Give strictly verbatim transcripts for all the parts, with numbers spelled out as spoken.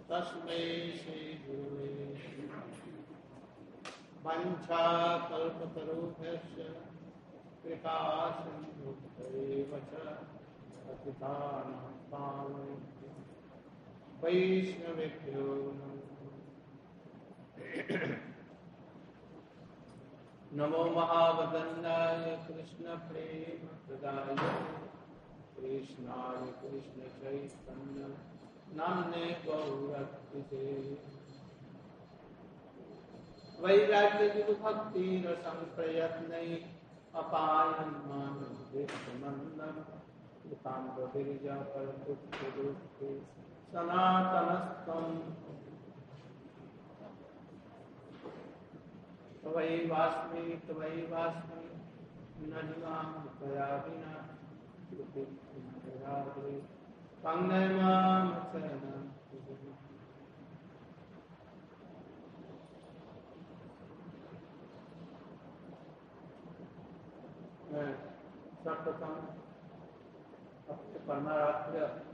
तस्मै श्री गुरुवे वंशाकल्पतरुभ्यश्च कृपा सिन्धुभ्यैव च पतितानां पावनेभ्यो वैष्णवेभ्यो नमो महावदन्नाय कृष्ण प्रेम प्रदाय कृष्णाय कृष्ण चैतन्य नाम्ने गौरक्षिते वैराग्य भक्ति रसं प्रयत्नै अपायन् मानन्दं कृतांगविरजा परपुत्रे सनातनस्त्वं त्वयैवास्मि त्वयैवास्मि न निवां त्वया विना पंगय मां शरणं मैं सर्वप्रथम अपने परमाराध्य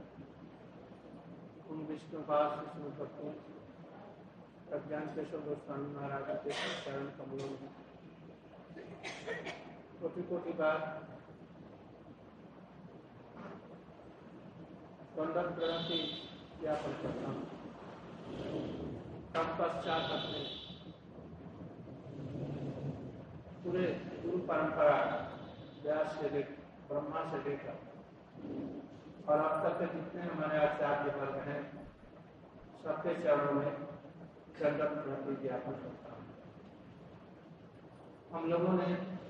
उन विष्णुपाद विष्णुपति प्रज्ञान केशव गोस्वामी महाराज के चरण कमलों में कोटि कोटि बार वंदन प्रणति ज्ञापन करता हूँ। तत्पश्चात अपने पूरे गुरु परंपरा व्यास से लेकर ब्रह्मा से लेकर और अब तक के जितने हमारे आचार्य वर्ग हैं सबके चरणों में दंडवत प्रणति ज्ञापन करता हूँ। हम लोगों ने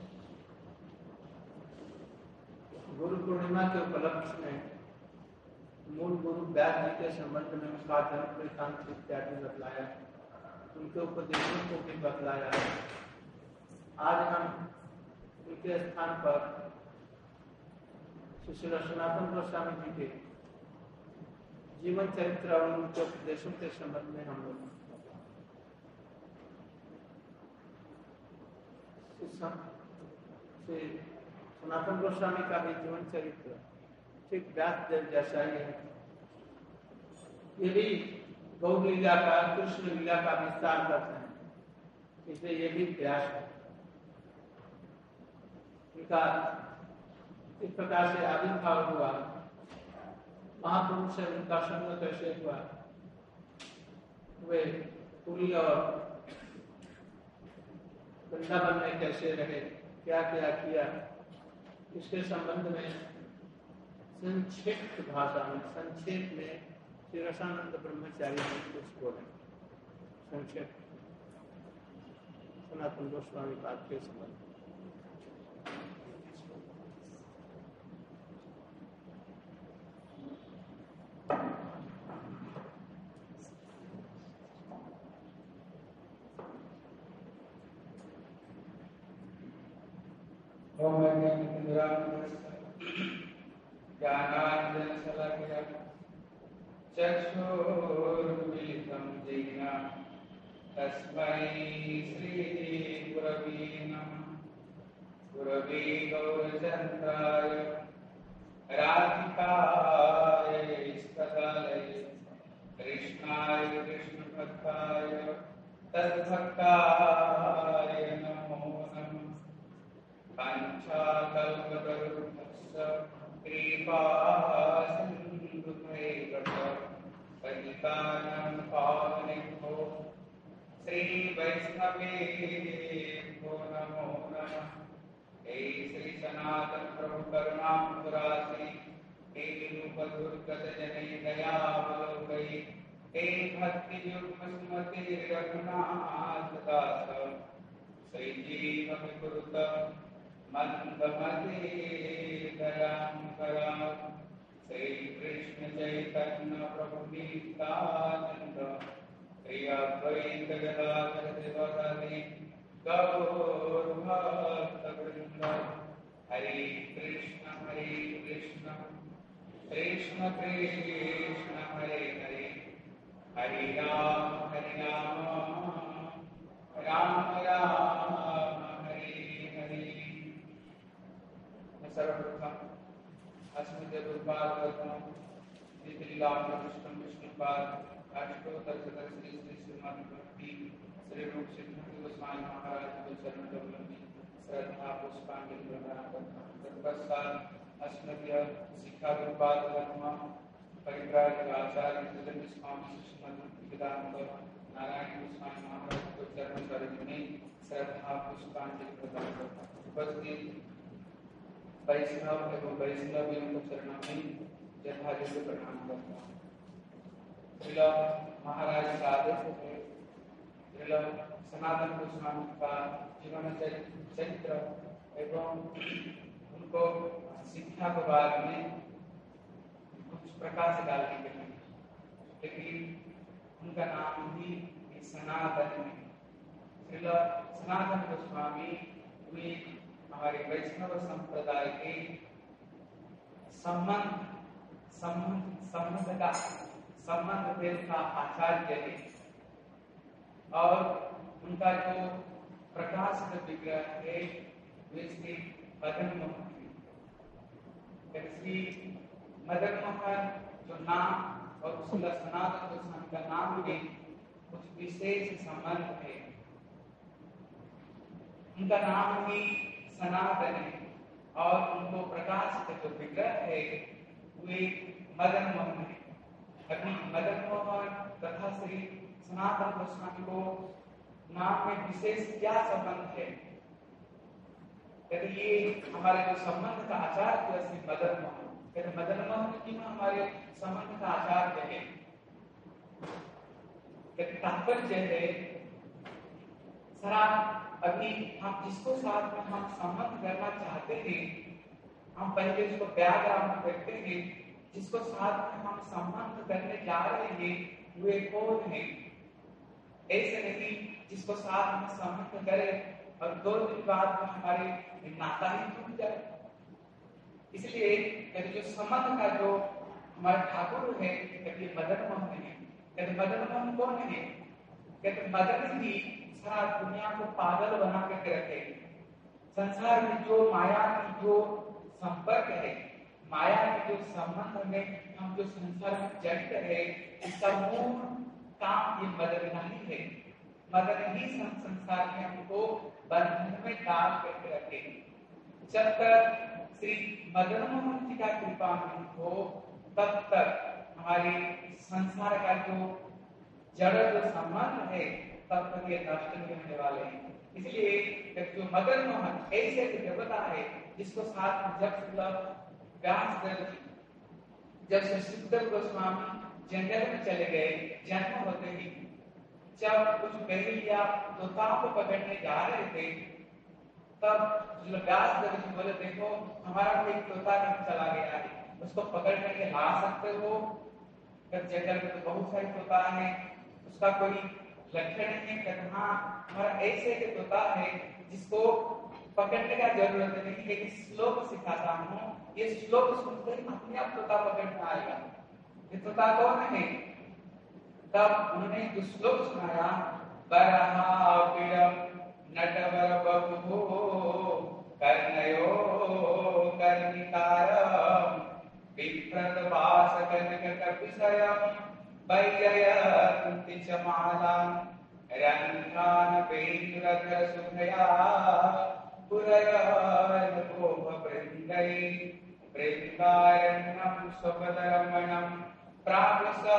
गुरु पूर्णिमा के उपलक्ष्य में मूल गुरु व्यास जी के संबंध में उनका जन्म वृत्तांत इत्यादि बतलाया, उनके उपदेशों को भी बतलाया। आज हम उनके स्थान पर श्री सनातन गोस्वामी जी के जीवन चरित्र और उनके उपदेशों के संबंध में हम लोग श्री सनातन गोस्वामी का भी जीवन चरित्र ठीक व्यास देव जैसा ही है। ये भी गौ लीला का कृष्ण लीला का विस्तार करते हैं, इसलिए ये भी व्यास है। इनका इस प्रकार से आविर्भाव हुआ, महापुरुष से उनका संग कैसे हुआ, वे पुरी और वृंदावन में कैसे रहे, क्या क्या किया, इसके संबंध में संक्षिप्त भाषा में संक्षेप में श्री रसानंद ब्रह्मचारी ने कुछ बोले। संक्षेप सनातन गोस्वामी पाद के संबंध चक्षुरुन्मिलितं येन तस्मै श्रीगुरवे नमः। गुरवे गौरचन्द्राय राधिकाय तदालये कृष्णाय कृष्णभक्ताय तद्भक्ताय नमो नमः। वाञ्छाकल्पतरुभ्यश्च कृपा सिन्धुभ्यैव च पतितानां पावनेभ्यो श्रीवैष्णवेभ्यो नमो नमः। हे श्री सनातन प्रभु करुणाम्बुरासि, हे रूपदुर्गत जने दयावलोकयि, हे भक्तियुग्म सुमते रघुनाथ दास श्रीजीवमिकुरुत मंदमते दयां करां। श्री कृष्ण चैतन्य प्रभु नित्यानंद श्री अद्वैत गदाधर शिवसदि गौर भक्तवृंद। हरे कृष्ण हरे कृष्ण कृष्ण कृष्ण हरे हरे, हरे राम हरे राम राम राम हरे हरे। सर्वप्रथम अस्मद्गुरुपाद विष्णुपाद अष्टोत्तर श्री श्री श्रीमद् भक्ति श्री रूप सिद्धांत गोस्वामी महाराज के चरण कमल में श्रद्धा पुष्पांजलि प्रदान करता हूँ। तत्पश्चात अस्मदीय शिक्षा गुरुपाद ब्रह्मा परिव्राजक आचार्य नित्यानंद स्वामी श्रीमद् भक्तिवेदांत नारायण गोस्वामी महाराज के चरण कमल में श्रद्धा पुष्पांजलि प्रदान करता हूँ। उपस्थित वैष्णव एवं वैष्णवियों के चरणों में यथायोग्य प्रणाम करता हूँ। श्रील महाराज का आदेश है श्रील सनातन गोस्वामी का जीवन चरित्र एवं उनको शिक्षा के बाद में कुछ प्रकाश डालने के लिए, लेकिन उनका नाम ही सनातन है। श्रील सनातन गोस्वामी वे हमारे वैष्णव संप्रदाय के संबंध संबंध संबंध का संबंध देश का आचार्य है और उनका जो प्रकाशित विग्रह है वे श्री मदन मोहन है। श्री मदन मोहन जो नाम और उसका सनातन गोस्वामी का नाम में कुछ विशेष संबंध है। उनका नाम ही सनातन है और उनको प्रकाशित जो विग्रह है वे मदन मोहन है। अभी मदन मोहन तथा श्री सनातन गोस्वामी को नाम में विशेष क्या संबंध है? यदि ये हमारे जो संबंध का आचार्य है श्री मदन मोहन, यदि मदन मोहन जी में हमारे संबंध का आचार्य है, यदि तात्पर्य है सरा अभी हम जिसको साथ में हम संबंध करना चाहते हैं, हम पहले उसको व्याग्राम करते हैं, जिसको साथ में हम संबंध करने जा रहे हैं वे कौन है? ऐसे नहीं जिसको साथ में संबंध करें और दो दिन बाद में हमारे नाता ही टूट जाए। इसलिए यदि जो संबंध का जो हमारे ठाकुर है यदि मदन मोहन है, यदि मदन मोहन कौन है? यदि मदन ही सारा दुनिया को पागल बना करके रखे। संसार में जो माया की जो संपर्क है, माया के जो संबंध में हम जो संसार में जड़ित है, इसका मूल काम ये मदन ही है। मदन ही संसार में हमको बंधन में डाल करके रखे। जब तक श्री मदन मोहन जी का कृपा नहीं हो तब तक हमारे संसार का जो जड़ जो संबंध है तब तक ये नष्ट नहीं होने वाले हैं। इसलिए जो मदन मोहन ऐसे देवता है जिसको साथ में जब व्यास जब से सुखदेव गोस्वामी जंगल में चले गए, जन्म होते ही जब कुछ बहेलिया तोताओं को पकड़ने जा रहे थे, तब व्यास देव जी बोले देखो हमारा कोई तोता कहीं चला गया है, उसको पकड़ करके ला सकते हो? जंगल में तो बहुत सारे तोता है, उसका कोई लक्षण नहीं है। हाँ, हमारा ऐसे एक तोता है जिसको पकड़ने का जरूरत नहीं, एक श्लोक सिखाता हूँ, ये श्लोक सुनते ही अपने आप तोता पकड़ने आएगा। ये तोता कौन है? तब उन्होंने जो श्लोक सुनाया, बरहापिरम नटवर बभुभो कर्णयो कर्णिकारम विप्रत वासकनककपिशयम वैजयन्ति च मालां रंगान वेणुरधर सुभया पुरयन गोपवृन्दै वृन्दारण्यं स्वपदरमणं प्रावसस्तद्गीतकीर्ति।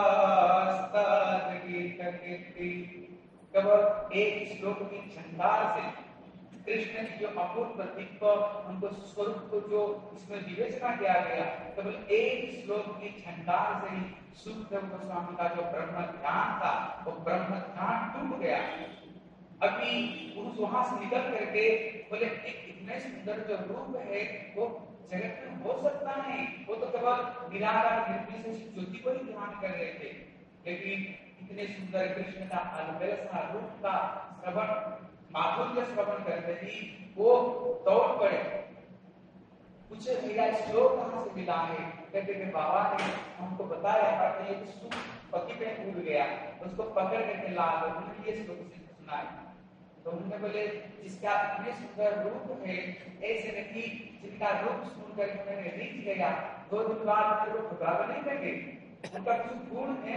केवल एक श्लोक की झंकार से कृष्ण की जो अपूर्व दिव्य उनको स्वरूप को जो इसमें विवेचना किया गया, केवल एक श्लोक की झंकार से ही सुखदेव गोस्वामी का जो ब्रह्म ध्यान था वो ब्रह्म ध्यान टूट गया। अभी पुरुष वहां से निकल करके बोले इतने सुंदर जो रूप है वो जगत में हो सकता है? वो तो केवल निराकार निर्विशेष ज्योति को ही ध्यान कर रहे थे, लेकिन इतने सुंदर कृष्ण का अलबेल सा रूप का श्रवण माधुर्य श्रवण करते ही वो दौड़ पड़े। पूछे भैया श्लोक कहाँ से मिला है? कहते कि बाबा ने हमको बताया था एक सुख पति पे भूल गया, उसको पकड़ करके ला दो, उन्होंने ये श्लोक से सुना है। तो उन्होंने बोले जिसका इतने सुंदर रूप है, ऐसे नहीं जिनका रूप सुनकर उन्होंने रीझ गया, दो दिन बाद वो भुगाव नहीं लगे। उनका जो गुण है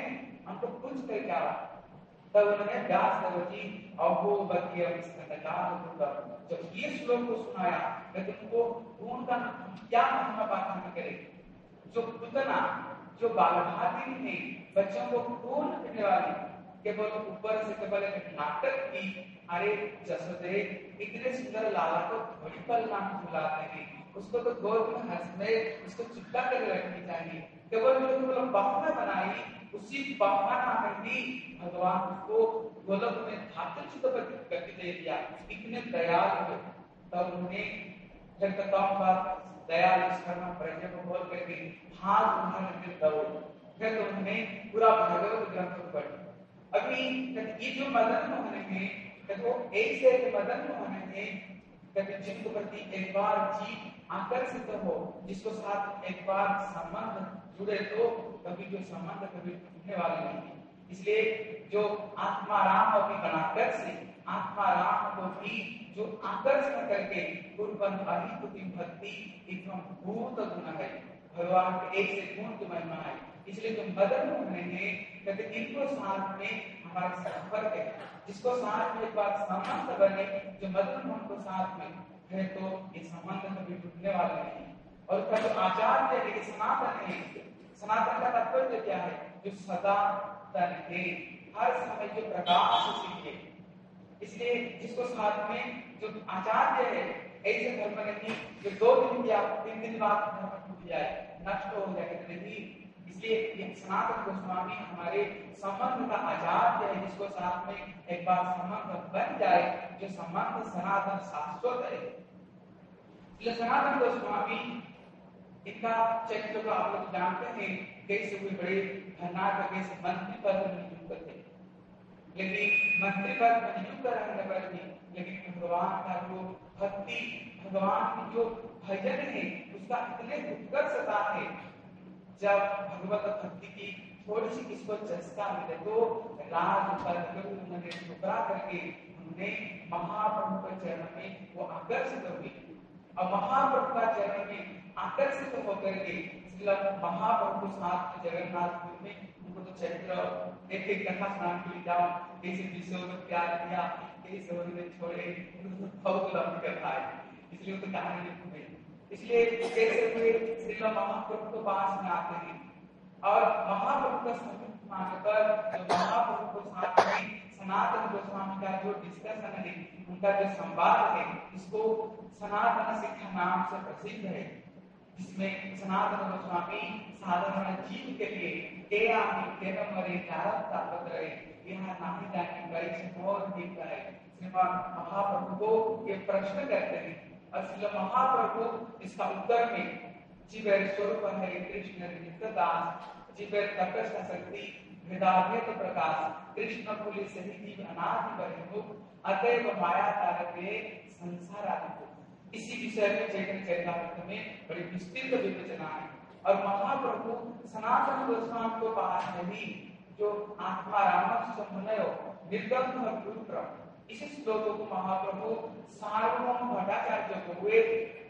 हमको पूछ कर क्या तब उन्होंने व्यास देव जी अहोबतीयम स्कंदकार होगा जब ये श्लोक को सुनाया लेकिन उनको उनका क्या महिमा पाठ करे जो पुतना जो बालभागी ने बच्चों को खून पीने वाली केवल ऊपर से केवल एक नाटक की अरे जसोदे इतने सुंदर लाला को थोड़ी पल नाम बुलाते हैं उसको तो गोद में हंस में उसको चिपका कर रखनी चाहिए केवल जो केवल बहाना बनाई उसी बहाना में भी भगवान उसको गोलक में धातु करके दे दिया इतने दयालु हुए तब उन्हें जब तक बात दयालु कर्म प्रज्ञा को बोल करके हाथ उन्होंने फिर दबो फिर तो उन्होंने पूरा भागवत ग्रंथ को पढ़ा अभी ये जो मदन मोहन है तो ऐसे मदन मोहन है कभी जिनको प्रति एक बार जीव आकर्षित हो जिसको साथ एक बार संबंध जुड़े तो कभी जो संबंध कभी टूटने वाले नहीं इसलिए जो आत्मा राम अभी बनाकर से आत्मा राम को भी जो आकर्षण करके पूर्वन अहितुति भक्ति एकदम भूत गुण है भगवान के एक से गुण की महिमा है इसलिए जो मदन मोहन है कहते इनको साथ में हमारे संपर्क है जिसको साथ में एक बार संबंध बने जो मदन मोहन को साथ में है तो ये संबंध कभी टूटने वाला नहीं और उसका जो आचार्य है सनातन है सनातन का तात्पर्य क्या है जो सदा तन है हर समय जो प्रकाश सीखे इसलिए जिसको साथ में जो आचार्य है ऐसे धर्म नहीं जो दो दिन या तीन दिन बाद धर्म टूट जाए नष्ट हो जाए नहीं इसलिए ये सनातन गोस्वामी हमारे संबंध का आचार्य है जिसको साथ में एक बार संबंध बन जाए जो संबंध सनातन शाश्वत है इसलिए सनातन गोस्वामी इनका चरित्र को आप लोग जानते हैं कैसे हुए बड़े धनाढ़ कैसे मंत्री पद में नियुक्त थे लेकिन मंत्री पद में नियुक्त रहने पर भी लेकिन भगवान का जो भक्ति भगवान की जो भजन है उसका इतने उत्कर्षता है जब भगवत भक्ति की थोड़ी सी किसको चस्का मिले तो राज पद को उन्होंने ठुकरा करके उन्होंने महाप्रभु के चरण में वो आकर्षित हुए और महाप्रभु का चरण में आकर्षित होकर के महाप्रभु के साथ जगन्नाथपुर में उनको तो चरित्र एक एक कथा सुनाने के लिए जाओ कैसे विषयों में प्यार किया कैसे उन्होंने छोड़े बहुत लंबी कथा है इसलिए वो तो कहानी लिखी गई इसलिए कैसे हुए श्रील महाप्रभु के पास में आते हैं और महाप्रभु का समीप आने पर जो महाप्रभु के साथ में सनातन गोस्वामी का जो डिस्कशन है उनका जो संवाद है इसको सनातन शिक्षा नाम से प्रसिद्ध है जिसमें सनातन गोस्वामी साधारण जीव के लिए केरा में केवल मरे कारक ताकत रहे यहाँ नहीं जाने गई से और ठीक है श्रीमान महाप्रभु को ये प्रश्न करते हैं और श्री महाप्रभु इसका उत्तर में जीवेर स्वरूप है कृष्ण नित्यदास जीवेर तपस्या शक्ति भेदाभेद प्रकाश कृष्ण पुलिस सही जीव अनादि बहिर्मुख अतएव माया तारके संसार आदि इसी विषय में चैतन्य चरितामृत में बड़ी विस्तृत विवेचना है और महाप्रभु सनातन गोस्वामी को पास नहीं जो आत्मा राम संबंधयो निर्गम पुत्र इसी श्लोक को महाप्रभु सार्वभौम भट्टाचार्य को हुए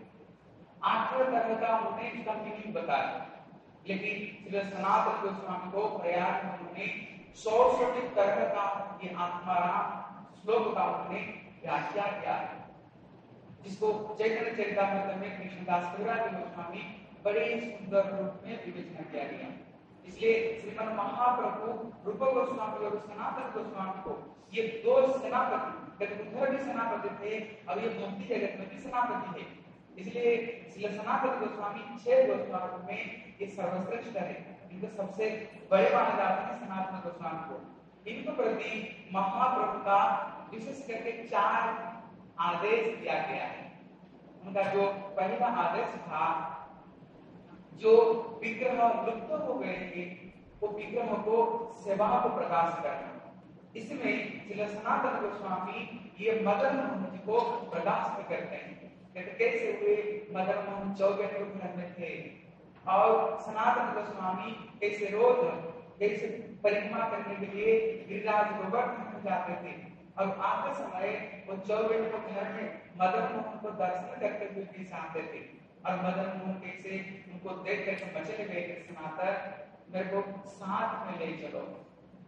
आठवें तरह का उन्होंने इसका मीनिंग बताया लेकिन श्री सनातन गोस्वामी को प्रयाग में उन्होंने सौ सौ तरह का ये आत्माराम श्लोक का उन्होंने व्याख्या किया है जिसको चैतन्य चरितामृत में कृष्णदास कविराज गोस्वामी बड़े सुंदर रूप में विवेचना किया गया इसलिए श्रीमद महाप्रभु रूप गोस्वामी और सनातन गोस्वामी को ये दो सेनापति उधर भी सेनापति थे और ये भक्ति जगत में भी सेनापति थे इसलिए श्री सनातन गोस्वामी छह गोस्वामी में ये सर्वश्रेष्ठ है इनको सबसे बड़े माने जाते हैं सनातन गोस्वामी को इनको प्रति महाप्रभु का विशेष करके चार आदेश दिया गया है उनका जो पहला आदेश था जो विग्रह लुप्त हो गए थे वो विग्रह को सेवा को प्रकाश करना इसमें श्री सनातन गोस्वामी ये मदन मोहन जी को प्रकाश करते हैं कैसे हुए मदन मोहन चौबे घर में थे और सनातन गोस्वामी कैसे रोज कैसे परिक्रमा करने के लिए गिरिराज गोवर्धन जाते थे और आते समय वो चौबे को घर में मदन मोहन को दर्शन करते हुए पेश आते थे और मदन मोहन कैसे उनको देख करके मचल गए सनातन मेरे को साथ में ले चलो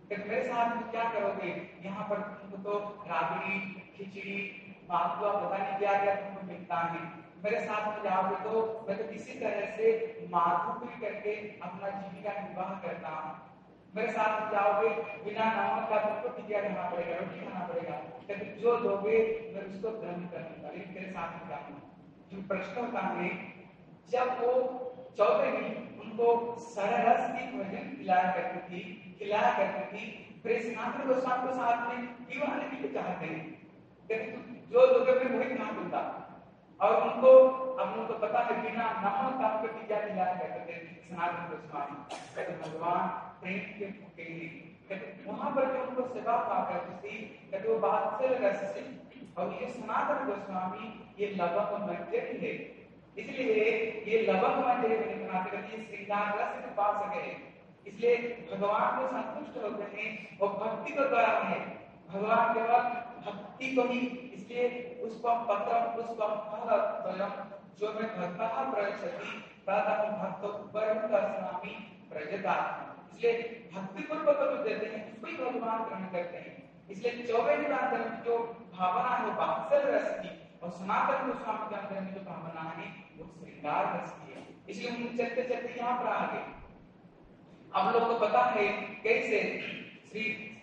कहते मेरे साथ में क्या करोगे, यहाँ पर तुमको तो राबड़ी खिचड़ी मालपुआ पता नहीं क्या क्या तुमको मिलता है, मेरे साथ में जाओगे तो मैं तो किसी तरह से माधुरी करके अपना जीविका निर्वाह करता हूँ, मेरे साथ में जाओगे बिना नमक का तुमको टिकिया खाना पड़ेगा, रोटी खाना पड़ेगा, कहते जो दोगे मैं उसको ग्रहण करूंगा, लेकिन तेरे साथ में जाऊंगा। जो प्रश्न होता है, जब वो चौधरी उनको सररस की भोजन खिलाया करती थी खिलाया करती थी फिर सनातन गोस्वामी को साथ में क्यों आने के लिए चाहते हैं, कहते जो दोगे मैं वही खा दूंगा। और उनको अब उनको पता है बिना नमक का उनको टीका खिलाया करते थे सनातन गोस्वामी, कहते भगवान प्रेम के भूखे हैं, कहते वहां पर जो उनको सेवा पा करती थी, कहते वो बात से रस से, और ये सनातन गोस्वामी ये लवक मध्य है, इसलिए ये लवक मध्य बनाते करते श्रृंगार रस के पास गए, इसलिए भगवान को संतुष्ट होते हैं और भक्ति को द्वारा है, भगवान केवल भक्ति को ही, इसलिए पुष्पम पत्रम पुष्पम फल द्वयम जो मैं भक्तः प्रयच्छति तदा भक्तो परमदर्शनामि प्रजता, इसलिए भक्ति पूर्वक जो देते हैं उसको ही भगवान ग्रहण करते हैं। इसलिए चौबे निरांतर में जो भावना है वात्सल्य रस की, और सनातन गोस्वामी के अंदर में जो भावना है वो श्रृंगार रस की है, इसलिए हम चलते चलते यहाँ पर आ गए। अब लोग को पता है कैसे श्री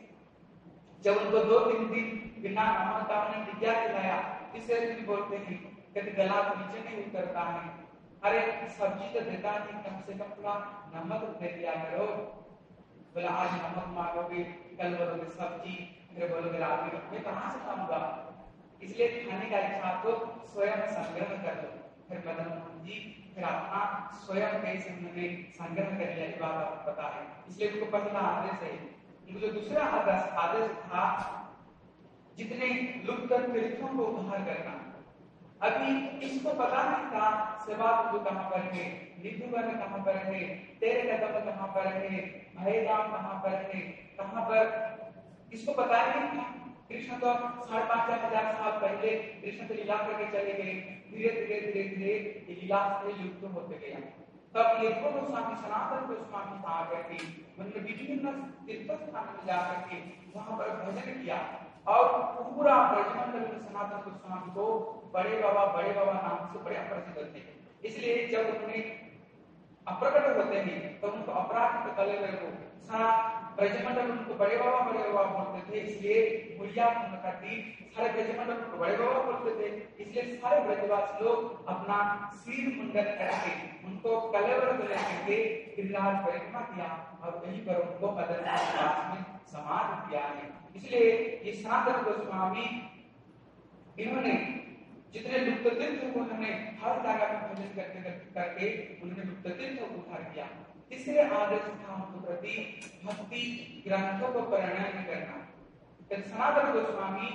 जब उनको दो तीन दिन बिना नमक का उन्हें टिकिया खिलाया, तीसरे दिन बोलते हैं कहते गला तो नीचे नहीं उतरता है, अरे सब्जी तो देता नहीं, कम से कम थोड़ा नमक दे दिया करो, बोला आज नमक मांगोगे कल बोलोगे सब्जी, फिर बोलोगे राबड़ी, मैं कहाँ से खाऊंगा, इसलिए खाने का इच्छा तो स्वयं संग्रह कर लो। फिर मदन मोहन जी फिर अपना स्वयं कैसे उन्होंने संग्रह कर लिया ये बात आपको पता है, इसलिए उनको पहला आदेश है, उनको जो दूसरा आदेश आदेश था जितने लुप्त तीर्थों को उद्धार करना। अभी इसको पता नहीं था सेवा तो कहाँ पर है, निधुवन कहाँ पर है, तेरे कदम कहाँ पर है, भयराम कहाँ पर है, कहाँ पर इसको पता नहीं था। कृष्ण तो साढ़े पांच हजार साल पहले कृष्ण तो लीला करके चले गए, धीरे धीरे धीरे धीरे ये लीला से लुप्त होते गया। तब ये दो गोस्वामी सनातन गोस्वामी आ करके उन्होंने विभिन्न तीर्थ स्थान में जाकर के वहां पर भजन किया, और पूरा ब्रजमंडल में सनातन गोस्वामी को बड़े बाबा बड़े बाबा नाम से बड़े प्रसिद्ध थे, इसलिए जब उन्हें अप्रकट होते हैं तो उनको अपराध कले को सारा ब्रजमंडल उनको बड़े बाबा बड़े बाबा बोलते थे, इसलिए बुढ़िया करती सारे ब्रजमंडल उनको बड़े बाबा बोलते थे, इसलिए सारे ब्रजवासी लोग अपना सिर मुंडन करके उनको कलेवर में लेके गिरिराज परिक्रमा किया, और वहीं पर उनको मदन दास में समाधि किया है। इसलिए ये सनातन गोस्वामी इन्होंने जितने लुप्त तीर्थ को उन्होंने हर जगह में भजन करते करके उन्होंने लुप्त तीर्थ को उद्धार किया। तीसरे आदेश था उनके प्रति भक्ति ग्रंथों को परिणय करना। तो सनातन गोस्वामी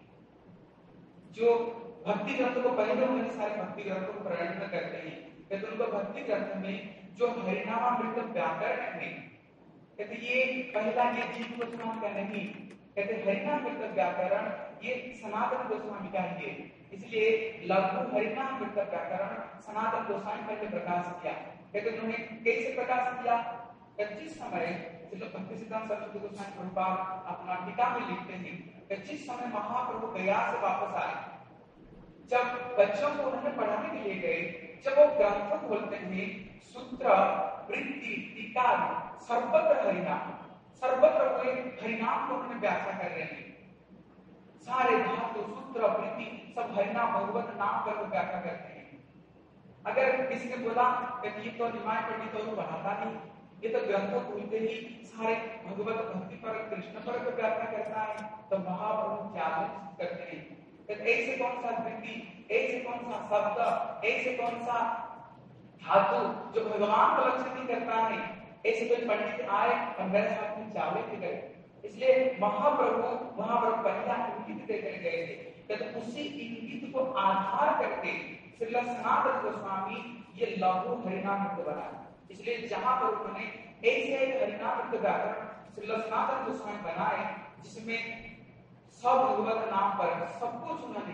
जो भक्ति ग्रंथों को पहले उन्होंने सारे भक्ति ग्रंथों को परिणय करते हैं, कहते उनको भक्ति ग्रंथ में जो हरिनामामृत व्याकरण है, कहते ये पहला ये जीव गोस्वामी का नहीं, कहते हरिनामामृत व्याकरण ये सनातन गोस्वामी का ही है, इसलिए लघु हरिनामामृत व्याकरण सनातन गोस्वामी पहले प्रकाश किया। कहते उन्होंने कैसे प्रकाश किया, जिस समय भक्ति सिद्धांत सरस्वती गोस्वामी प्रभुपाद अपना टीका में लिखते हैं, जिस समय महाप्रभु गया से वापस आए, जब बच्चों को उन्होंने पढ़ाने के लिए गए, जब वो ग्रंथ खोलते हैं सूत्र वृत्ति टीका सर्वत्र हरिनाम, सर्वत्र हुए हरिनाम को उन्होंने व्याख्या कर रहे हैं, सारे धातु सूत्र वृत्ति सब हरिनाम भगवत नाम पर व्याख्या करते हैं। अगर किसी ने बोला कि ये तो निमाय पंडित तो पढ़ाता नहीं, ये तो ग्रंथों खोलते ही सारे भगवत भक्ति पर कृष्ण पर व्याख्या करता है, तो महाप्रभु चैलेंज करते हैं ऐसे कौन सा वृत्ति, ऐसे कौन सा शब्द, ऐसे कौन सा धातु जो भगवान को लक्ष्य नहीं करता है, ऐसे कोई पंडित आए और मेरे साथ में चैलेंज करे। इसलिए महाप्रभु वहां पर पहला इंगित देकर गए थे, तो उसी इंगित को आधार करके श्री सनातन गोस्वामी ये लघु हरिनामृत बनाया। इसलिए जहां पर उन्होंने ऐसे एक हरिनामृत गाकर श्री सनातन गोस्वामी बनाए, जिसमें सब भगवत नाम पर सब कुछ उन्होंने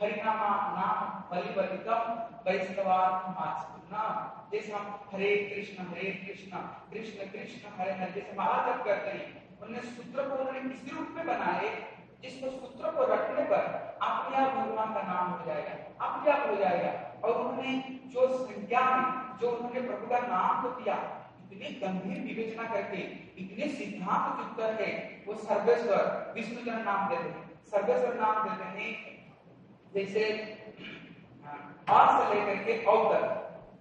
हरिनामा नाम बलिवर्धितम वैष्णवात्माचना। जैसे हम हरे कृष्ण हरे कृष्ण कृष्ण कृष्ण हरे हरे जैसे माला जप करते हैं, उन्होंने सूत्र को उन्होंने इसी रूप में बनाए जिसको सूत्र को रखने पर अपने आप भगवान का नाम हो जाएगा, अपने आप हो जाएगा। और उन्होंने जो संज्ञा में जो उन्होंने प्रभु का नाम को दिया, इतने गंभीर विवेचना करके इतने सिद्धांत युक्त है, वो सर्वेश्वर विष्णु का नाम देते हैं, सर्वेश्वर नाम देते हैं। जैसे आ से लेकर के औ तक,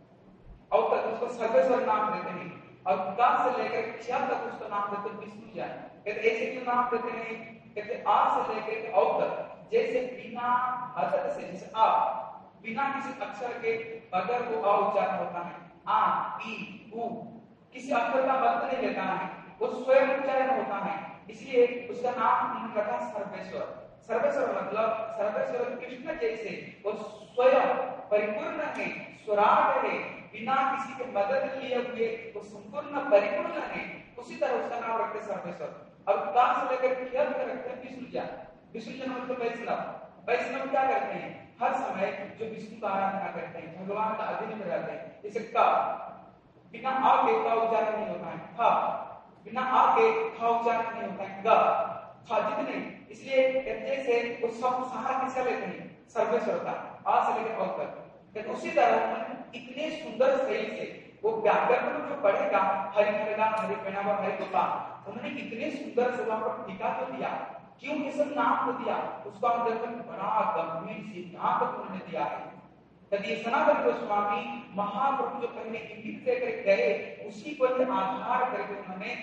औ तक उसको सर्वेश्वर नाम देते हैं, और का से लेकर क्ष तक उसको नाम देते हैं विष्णु जन। कहते ऐसे क्यों नाम देते हैं? कहते आ से लेकर औ तक जैसे बिना अदर से, जैसे आ बिना किसी अक्षर के अगर वो आ उच्चारण होता है, आ ई उ किसी अक्षर का बंध नहीं लेता है, वो स्वयं उच्चारण होता है, इसलिए उसका नाम उन्होंने रखा सर्वेश्वर। सर्वेश्वर मतलब सर्वेश्वर कृष्ण जैसे वो स्वयं परिपूर्ण है, स्वराट है, बिना किसी के मदद लिए हुए वो संपूर्ण परिपूर्ण है, उसी तरह उसका नाम रखते सर्वेश्वर। अब का से लेकर क्ष तक रखते हैं विष्णु जन। विष्णु जन मतलब वैष्णव। वैष्णव क्या करते हैं? हर समय जो विष्णु का आराधना करते हैं, भगवान का अधीन में रहते हैं। जैसे का बिना आ के का उच्चारण नहीं होता है, था बिना आ के था उच्चारण नहीं होता है, ग था जितने, इसलिए जैसे वो सब सहारा किसका लेते हैं? सर्वेश्वर का, आ से लेकर औ तक। उसी तरह इतने सुंदर शैली से वो व्याकरण में जो पढ़ेगा, हरि हरेगा हरि प्रणव हरि गोपाल, उन्होंने कितने सुंदर से वहां पर टीका तो दिया, क्यों ये सब नाम को दिया, उसका अंदर बड़ा गंभीर सिद्धांत उन्होंने दिया है। यदि सनातन गोस्वामी महाप्रभु जो पहले इंगित लेकर गए, उसी को आधार करके उन्होंने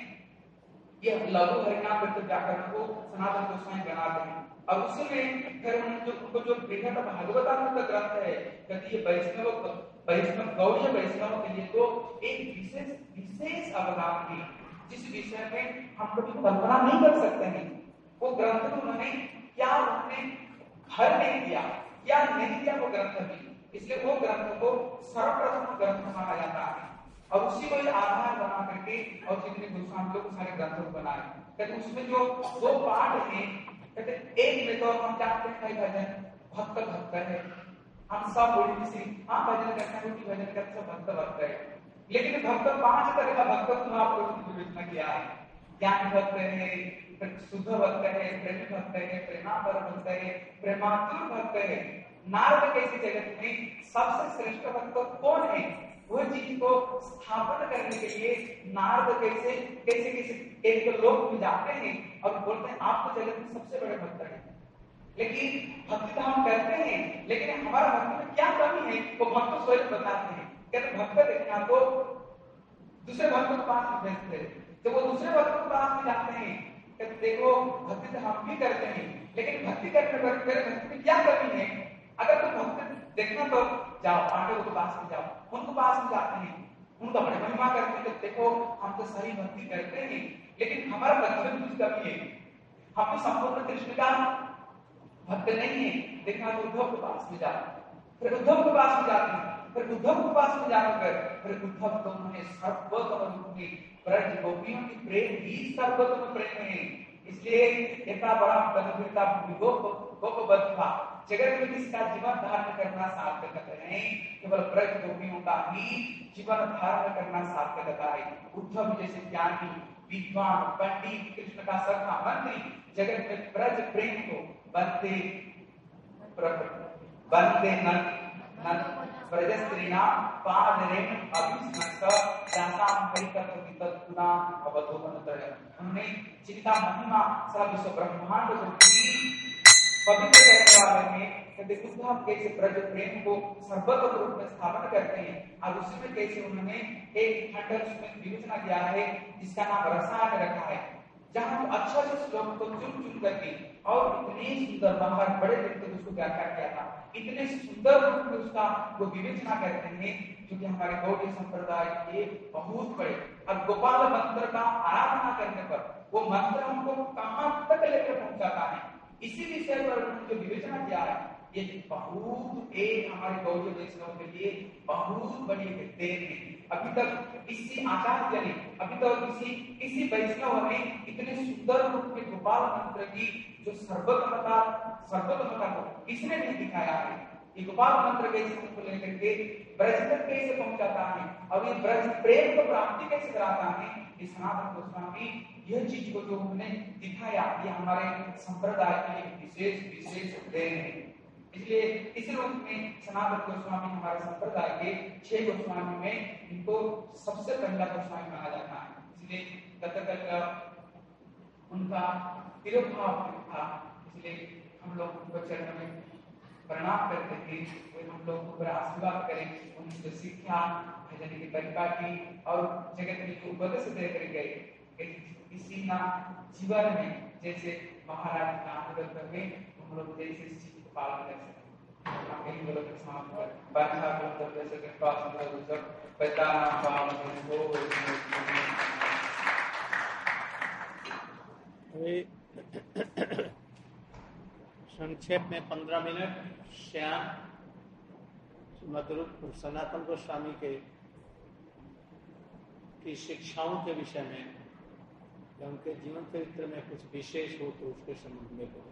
ये लघु हरिनाम व्याकरण को सनातन गोस्वामी बनाते हैं। और उसी में फिर उन्होंने जो उनको जो बृहद भागवतामृत ग्रंथ है, कहते ये वैष्णव वैष्णव गौड़ीय वैष्णव के लिए तो एक विशेष विशेष अवदान है, जिस विषय में हम कभी कल्पना नहीं कर सकते हैं। वो ग्रंथ में उन्होंने क्या उन्होंने हर नहीं दिया, क्या नहीं दिया वो ग्रंथ में, इसलिए वो ग्रंथ को सर्वप्रथम ग्रंथ माना जाता है। और उसी को आधार बना करके और जितने गोस्वामी लोग सारे ग्रंथों को बनाए। कहते उसमें जो दो पाठ हैं, कहते एक में तो हम जानते हैं भजन भक्त भक्त है, हम सब बोली किसी हाँ भजन करते हैं, भजन करते सब भक्त भक्त है, लेकिन भक्त पांच तरह का भक्त को आपको विवेचना किया है। ज्ञान भक्त है, शुद्ध भक्त है, प्रेम भक्त है, प्रेमापर भक्त है, प्रेमातुर भक्त है। नारद कैसे जगत में सबसे श्रेष्ठ भक्त कौन है, वो चीज को स्थापन करने के लिए नारद कैसे कैसे कैसे एक लोग में जाते हैं और बोलते हैं आप तो जगत में सबसे बड़े भक्त हैं। लेकिन भक्ति तो हम करते हैं, लेकिन हमारा भक्ति में क्या कमी है वो भक्त स्वयं बताते हैं। कहते भक्त देखना तो दूसरे भक्त के पास भेजते हैं, तो वो दूसरे भक्त के पास में जाते हैं, कहते देखो भक्ति तो हम भी करते हैं, लेकिन भक्ति करने पर भक्ति में क्या कमी है। अगर तुम भक्त देखना तो जाओ पांडवों के पास में जाओ, उनको पास में जाते हैं, उनका बड़ी महिमा करते हैं, देखो हम तो सही भक्ति करते हैं, लेकिन हमारा भक्ति में कुछ कमी है, हम तो संपूर्ण कृष्ण का भक्त नहीं है। देखना तो उद्धव के पास में जाओ, फिर उद्धव के पास में जाते हैं, फिर उद्धव के पास में जाकर फिर उद्धव तो उन्होंने सर्वोत्तम रूप में ब्रज गोपियों की प्रेम ही सर्वोत्तम प्रेम है, इसलिए इतना बड़ा गंभीरता गोप गोप बद्धा जगत में किसका जीवन धारण करना सार्थक है, केवल ब्रज गोपियों का ही जीवन धारण करना सार्थक है। उद्धव जैसे ज्ञानी विद्वान पंडित कृष्ण का सखा मंत्री जगत में ब्रज प्रेम को बंदे बंदे नन ब्रज स्त्रीना पादरेण अभिस्मृत दासाम परिकर्तव्य तत्पुना अवधोमनतर। उन्होंने जिनका महिमा सारा विश्व ब्रह्मांड को पवित्र करने वाले में कहते उद्धव कैसे ब्रज प्रेम को सर्वोत्तम रूप में स्थापन करते हैं, और उसी में कैसे उन्होंने एक खंड उसमें विवेचना किया है जिसका नाम रसायन रखा है, जहां तो अच्छा से श्लोक को चुन चुन करके और इतने सुंदर बाहर बड़े दिन तक उसको व्याख्या किया था, इतने सुंदर रूप में उसका वो विवेचना करते हैं, जो कि हमारे गौड़ी संप्रदाय के बहुत बड़े। अब गोपाल मंत्र का आराधना करने पर वो मंत्र हमको कहां तक लेकर पहुंचाता है, इसी विषय पर जो विवेचना किया है, ये बहुत एक हमारे गौड़ी वैष्णव के लिए बहुत बड़ी देन है। अभी तक किसी आचार्य ने, अभी तक किसी किसी वैष्णव ने इतने सुंदर रूप में गोपाल मंत्र की जो सर्वोत्तमता सर्वोत्तमता को किसने नहीं दिखाया है। ये गोपाल मंत्र कैसे हमको लेकर के ब्रज तक कैसे पहुंचाता है और ये ब्रज प्रेम को प्राप्ति कैसे कराता है, ये सनातन गोस्वामी यह चीज को जो हमने दिखाया ये हमारे संप्रदाय के लिए विशेष विशेष देन है। इसलिए इस रूप में सनातन गोस्वामी हमारे संप्रदाय के छह गोस्वामी में इनको सबसे पहला गोस्वामी माना जाता है। इसलिए तथागत का उनका तिरुभाव था, इसलिए हम लोग उनको चरण में प्रणाम करते हैं, वे हम लोग को बड़ा आशीर्वाद करें। उनकी जो शिक्षा भजन की परिपाटी और जगत में जो उपदेश दे कर गए इसी ना जीवन में जैसे महाराज नाम में हम लोग जैसे इस चीज को पालन कर सकें। हम कहीं बोलो के समाप्त कर बांधा बोल कर जैसे के पास में सब पैताना पावन हो। संक्षेप में पंद्रह मिनट श्याम मधुर सनातन गोस्वामी के की शिक्षाओं के विषय में या उनके जीवन चरित्र में कुछ विशेष हो तो उसके संबंध में बोले।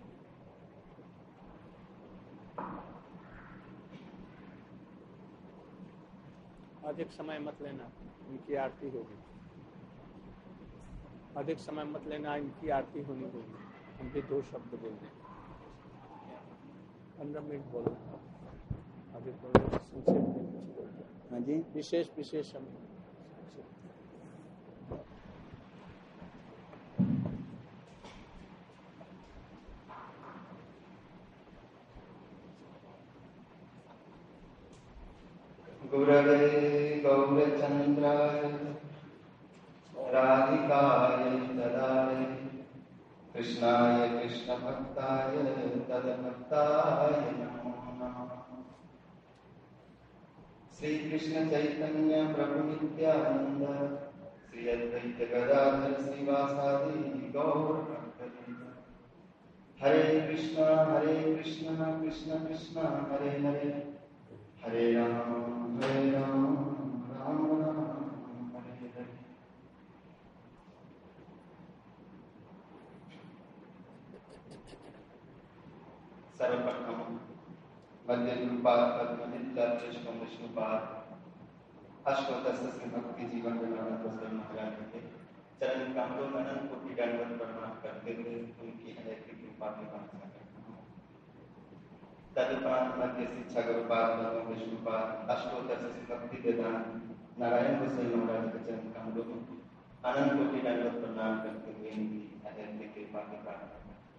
अधिक समय मत लेना, इनकी आरती होगी। अधिक समय मत लेना, इनकी आरती होनी होगी। हम भी दो शब्द बोल दें, पंद्रह मिनट बोलो, आगे बोलो, संक्षेप में कुछ बोलो। हाँ जी, विशेष विशेष समय। गुरवे गौरचंद्राय राधिकाय तदाय कृष्णाय कृष्ण भक्ताय तदभक्ताय नमो नमः। श्री कृष्ण चैतन्य प्रभु नित्यानंद श्री अद्वैत गदाधर श्रीवासादि गौर भक्तवृंद। हरे कृष्णा हरे कृष्णा कृष्ण कृष्णा हरे हरे, हरे राम हरे राम राम राम हरे हरे। सर्वप्रथम मध्य रूपात पद्मनित्यात कृष्ण विष्णुपाद अष्टोत्तर श्री भक्ति जीवन विवरण गोस्वामी महाराज के चरण कमलों में अनंत कोटि दंडवत प्रणाम करते हुए उनकी अनैतिक कृपा की प्रार्थना करता हूँ। तदुपरांत मध्य शिक्षा गुरुपाद पद्म विष्णुपाद अष्टोत्तर श्री भक्ति वेदांत नारायण गोस्वामी महाराज के चरण कमलों में अनंत कोटि दंडवत प्रणाम करते हुए उनकी अनैतिक कृपा की प्रार्थना।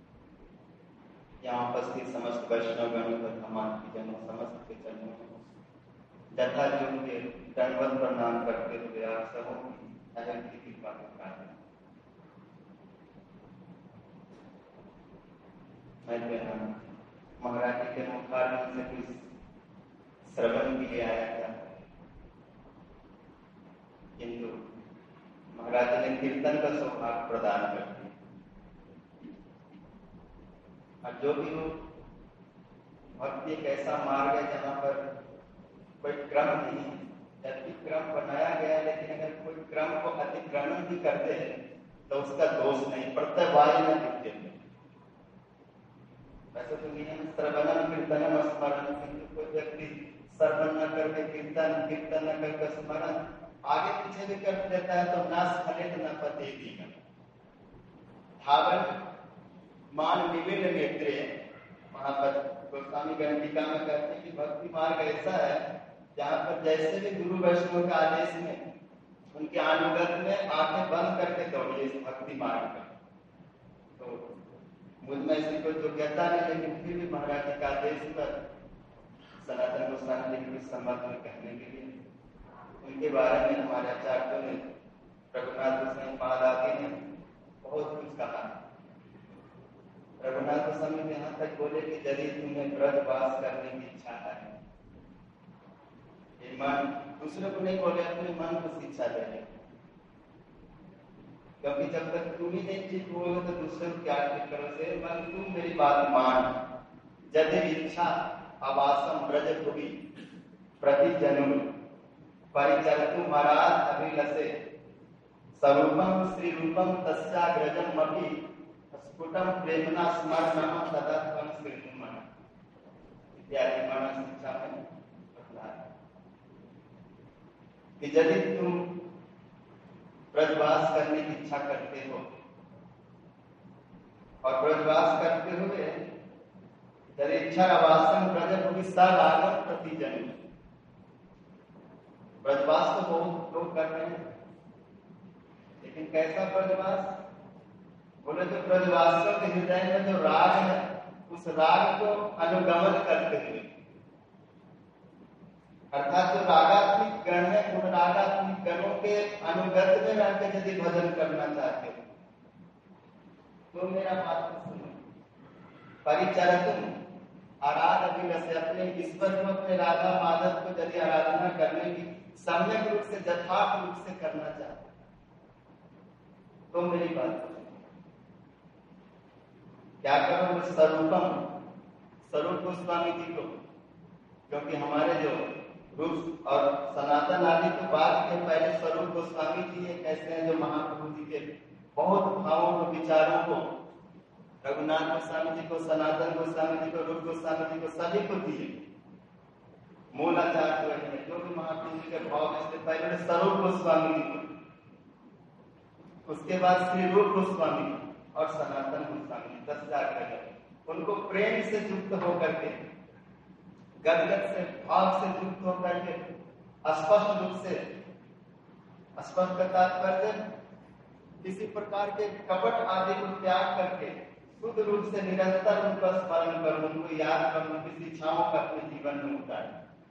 यहाँ उपस्थित समस्त वैष्णव गण तथा मानवी जनों समस्त के चरणों में यथा योग्य दंडवत प्रणाम करते हुए आप सबों की अनंत कृपा की प्रार्थना। मैं महाराज जी के मुखारविंद से कुछ श्रवण के लिए आया था, किंतु महाराज जी ने कीर्तन का सौभाग्य प्रदान कर दिया। और जो भी हो भक्ति एक ऐसा मार्ग है जहाँ पर कोई क्रम नहीं है, जबकि क्रम बनाया गया, लेकिन अगर कोई क्रम को अतिक्रमण भी करते हैं तो उसका दोष नहीं पड़ता, वायु में दिखते हैं। वैसे तो नियम श्रवणम कीर्तनम स्मरण, किंतु कोई व्यक्ति श्रवण न करके कीर्तन कीर्तन न करके स्मरण आगे पीछे भी कर देता है तो नाश फलित न पतेति धावन मान विभिन्न नेत्रे। वहां पर गोस्वामी गंडिका में कहते हैं कि भक्ति मार्ग ऐसा है जहाँ पर जैसे भी गुरु वैष्णव के आदेश में उनके अनुगत में आंखें बंद करके दौड़िए इस भक्ति मार्ग पर। तो मुझ में ऐसी कोई योग्यता नहीं, लेकिन फिर भी महाराज जी का आदेश पर सनातन गोस्वामी जी के संबंध में कहने के लिए उनके बारे में हमारे आचार्यों ने रघुनाथ गोस्वामी पादादि ने बहुत कुछ कहा। रघुनाथ गोस्वामी यहाँ तक बोले कि यदि तुम्हें ब्रजवास करने की इच्छा है, ये मन दूसरे को नहीं बोले, अपने मन को शिक्षा दे, क्योंकि जब तक तुम ही नहीं ठीक होगे तो दूसरे को क्या ठीक करो। से मन तुम मेरी बात मान, यदि इच्छा आवासम ब्रज भुवि प्रति जन्म परिचरतु महाराज अभिलसे स्वरूपम श्री रूपम तस्याग्रजम अपि स्फुटम प्रेमना स्मरणम तदा त्वं स्मृतिमन इत्यादि मानव शिक्षा में बतलाया कि यदि तुम ब्रजवास करने की इच्छा करते हो और ब्रजवास करते हुए यदि इच्छा आवासन ब्रज होगी सरागम प्रतिजन। ब्रजवास तो बहुत लोग कर रहे हैं, लेकिन कैसा ब्रजवास? बोले तो ब्रजवासियों के हृदय में जो राग है उस राग को अनुगमन करते हुए, अर्थात जो रागात्मिक गण है उन रागात्मिक गणों के अनुगत में रहकर यदि भजन करना चाहते हो तो मेरा बात सुनो। परिचरतुम आराध अभिलष, अपने ईश्वर को अपने राधा माधव को यदि आराधना करने की सम्यक रूप से यथार्थ रूप से करना चाहते तो मेरी बात सुनो। क्या करो? स्वरूपम, स्वरूप गोस्वामी जी को, क्योंकि हमारे जो रूप और सनातन आदि तो बात के पहले स्वरूप गोस्वामी जी एक ऐसे हैं जो महाप्रभु जी के बहुत भावों को विचारों को रघुनाथ गोस्वामी जी को, सनातन गोस्वामी जी को, रूप गोस्वामी जी को, सभी को दिए। मूल आचार्य है जो भी महाप्रभु जी के भाव इससे पहले स्वरूप गोस्वामी जी को, उसके बाद श्री रूप गोस्वामी और सनातन गोस्वामी दस जाकर उनको प्रेम से युक्त होकर के, गदगद से, भाव से युक्त होकर के स्पष्ट रूप से, स्पष्ट का तात्पर्य किसी प्रकार के कपट आदि को त्याग करके शुद्ध रूप से निरंतर उनका स्मरण कर, उनको याद कर, उनकी शिक्षाओं का अपने जीवन में उतारे।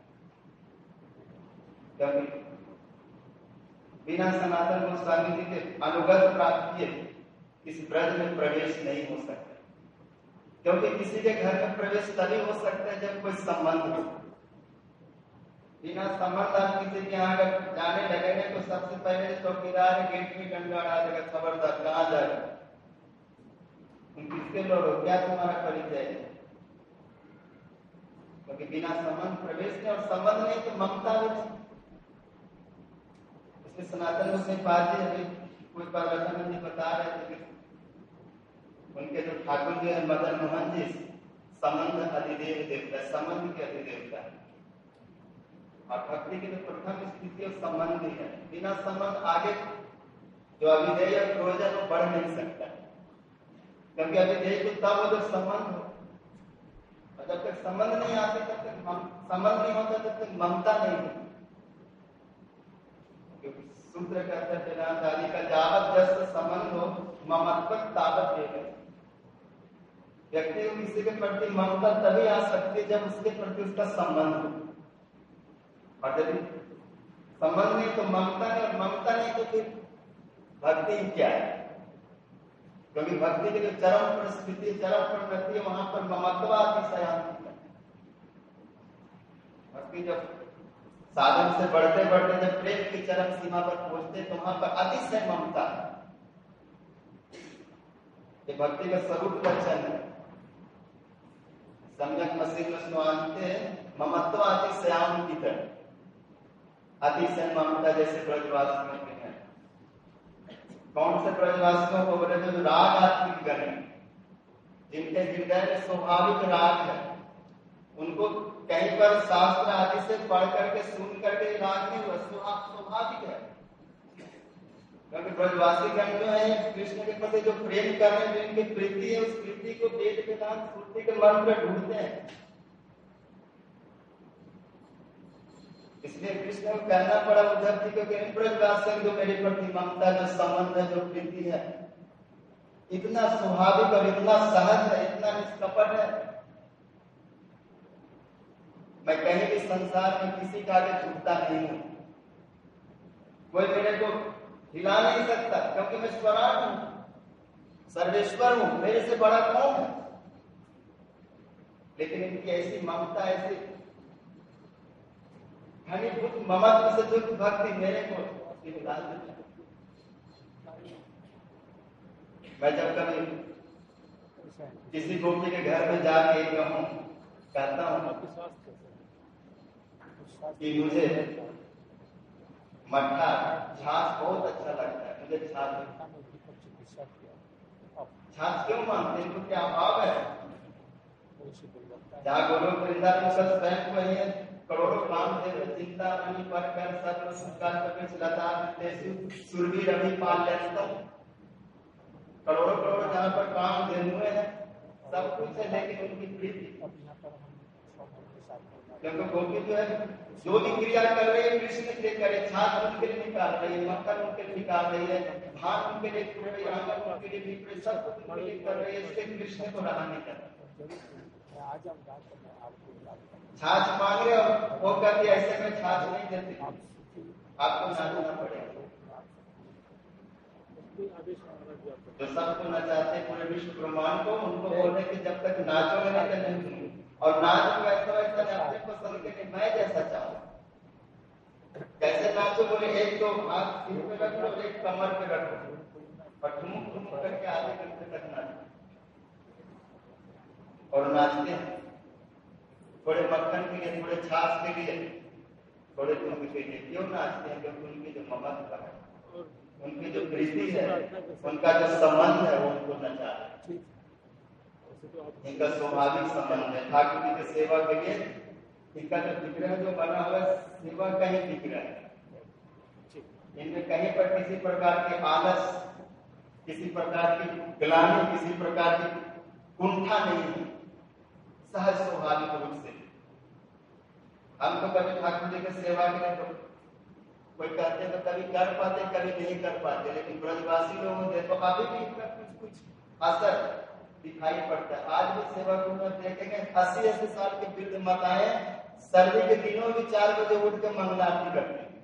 क्योंकि बिना सनातन गोस्वामी जी के अनुगत प्राप्त किए इस ब्रज में प्रवेश नहीं हो सकता, क्योंकि किसी के घर में प्रवेश तभी हो सकता है जब कोई संबंध हो। बिना संबंध आप किसी के यहाँ अगर जाने लगेंगे तो सबसे पहले चौकीदार गेट में डंडा अड़ा देगा, खबरदार कहाँ जा रहे, किसके लोग हो, क्या तुम्हारा परिचय है? क्योंकि बिना संबंध प्रवेश नहीं, और संबंध नहीं तो ममता भी नहीं। इसमें सनातन उसने पाजी अभी कोई पार्वती जी बता रहे थे, उनके जो ठाकुर जी है मदन मोहन जी संबंध अधिदेव देवता, संबंध के अधिदेवता है। और भक्ति की जो प्रथम स्थिति है संबंध ही है। बिना संबंध आगे जो अभिधेय प्रयोजन वो बढ़ नहीं सकता, क्योंकि अभिधेय तो तब हो जब संबंध हो, और जब तक संबंध नहीं आते तब तक संबंध नहीं होता तब तक ममता नहीं होती। सूत्र कहते हैं वेदांत आदि का, जावत जस संबंध हो ममत्व तावत देव। व्यक्ति को किसी के प्रति ममता तभी आ सकती है जब उसके प्रति उसका संबंध हो, और यदि संबंध नहीं तो ममता नहीं, और ममता नहीं तो फिर भक्ति क्या है? क्योंकि भक्ति की जो चरम परिस्थिति, चरम प्रवृत्ति है, वहां पर ममत्वा अतिशयान्वित है। भक्ति जब साधन से बढ़ते बढ़ते जब प्रेम की चरम सीमा पर पहुंचते तो वहां पर अतिशय ममता है। ये भक्ति का स्वरूप लक्षण है। सम्यक मसीह स्वांते ममत्व अतिशयाम की तरह, अतिशय ममता जैसे ब्रजवासियों के हैं। कौन से ब्रजवासियों को बोले? जो राग आत्मिक गण है, जिनके हृदय में स्वाभाविक राग है, उनको कहीं पर शास्त्र आदि से पढ़ करके सुन करके राग नहीं हुआ, स्वाभाविक है। क्योंकि ब्रजवासी गण जो है कृष्ण के प्रति जो प्रेम कर रहे हैं, जिनकी प्रीति है, उस प्रीति को वेद वेदांत स्मृति के मन में ढूंढते हैं। इसलिए कृष्ण को कहना पड़ा उद्धव जी को कि ब्रजवासी जो मेरे प्रति ममता, जो संबंध है, जो प्रीति है, इतना स्वाभाविक और इतना सहज है, इतना निष्कपट है, मैं कहीं भी संसार में किसी का आगे झुकता नहीं हूं। कोई मेरे को हिला नहीं सकता, क्योंकि मैं स्वराट हूं, सर्वेश्वर हूं, मेरे से बड़ा कौन है? लेकिन इनकी ऐसी ममता, ऐसी घनीभूत ममत्व से युक्त भक्ति मेरे को हिला देती है। मैं जब कभी किसी गोपी के घर में जाके कहूं, कहता हूं कि मुझे मट्ठा छाछ बहुत अच्छा लगता है, मुझे छाछ, छाछ क्यों मांगते हैं? इनको क्या अभाव है? जहाँ गोलोक वृंदावन का स्वयं को है करोड़ों काम देव चिंता मणि पर कर सब सुकार कपिच लता विदेशु सुरभि रवि पाल्यंतम, करोड़ों करोड़ जहाँ पर काम देनुए हैं सब कुछ है, लेकिन उनकी प्रीति, क्योंकि गोपी जो है जो भी क्रिया कर रही है कृष्ण के लिए करे, छाछ उनके लिए निकाल रही है, मक्खन उनके लिए निकाल रही है, भान उनके लिए कर रही है, आंगन उनके लिए निकाल रही है, सब कुछ उनके लिए कर रही है, इसलिए कृष्ण को रहा नहीं कर छाछ मांग रहे हो वो कहती ऐसे में छाछ नहीं देते, आपको नाचना पड़ेगा। जो सबको नचाते पूरे विश्व ब्रह्मांड को, उनको बोलने की जब तक नाचोगे नहीं तो नहीं सुनोगे, और नाच वैसा वैसा अपने को सब के लिए मैं जैसा चाहूँ। कैसे नाचो बोले, एक तो हाथ सिर पे रख लो, एक कमर पे रख लो और ठुमुक ठुमुक करके आधे घंटे तक नाचो और नाचते हैं। थोड़े मक्खन के लिए, थोड़े छाछ के लिए, थोड़े दूध के लिए क्यों नाचते हैं? क्योंकि उनकी जो ममता है, उनकी जो प्रीति है, उनका जो संबंध है वो उनको नचा है, इनका स्वाभाविक संबंध है। ठाकुर जी की सेवा के लिए इनका जो विग्रह जो बना हुआ है सेवा का ही विग्रह है, इनमें कहीं पर किसी प्रकार के आलस, किसी प्रकार की ग्लानि, किसी प्रकार की कुंठा नहीं है, सहज स्वाभाविक रूप से। हम तो कभी ठाकुर जी की सेवा के लिए तो कोई कहते तो कभी कर पाते, कभी नहीं कर पाते, लेकिन ब्रजवासी लोगों ने तो अभी भी इनका कुछ कुछ असर दिखाई पड़ता है। आज भी सेवकों में देखेंगे अस्सी अस्सी साल के वृद्ध माताएं सर्दी के दिनों भी चार बजे उठ के मंगलारती करती है।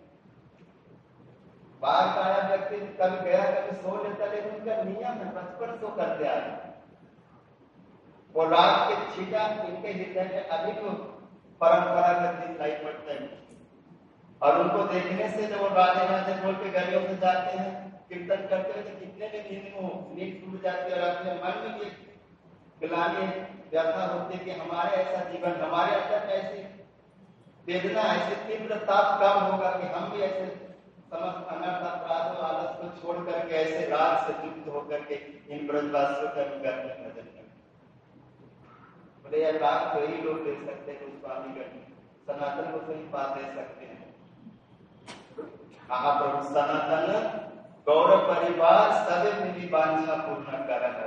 बाहर का आया व्यक्ति कभी गया कभी सो लेता, लेकिन उनका नियम है, बचपन सो करते आ रहे और रात के छीटा इनके हृदय में अभी तो परंपरागत दिखाई पड़ता है। और उनको देखने से जब वो राधे राधे बोल के गलियों में जाते हैं, कीर्तन करते हैं, तो कितने भी नींद हो नींद टूट जाती है और अपने मन में ये ग्लानि व्यथा होती है कि हमारे ऐसा जीवन, हमारे अंदर ऐसी वेदना, ऐसी तीव्र ताप कब होगा कि हम भी ऐसे समस्त अनर्थ अपराध और आलस को छोड़ करके ऐसे राग से युक्त होकर के इन ब्रजवासियों का अनुकरण नजर करें। बोले यार राग तो ही लोग दे सकते हैं, स्वामीगण सनातन को सही बात दे सकते हैं। कहा प्रभु सनातन गौरव परिवार सभी मेरी वांछा पूर्ण कर है।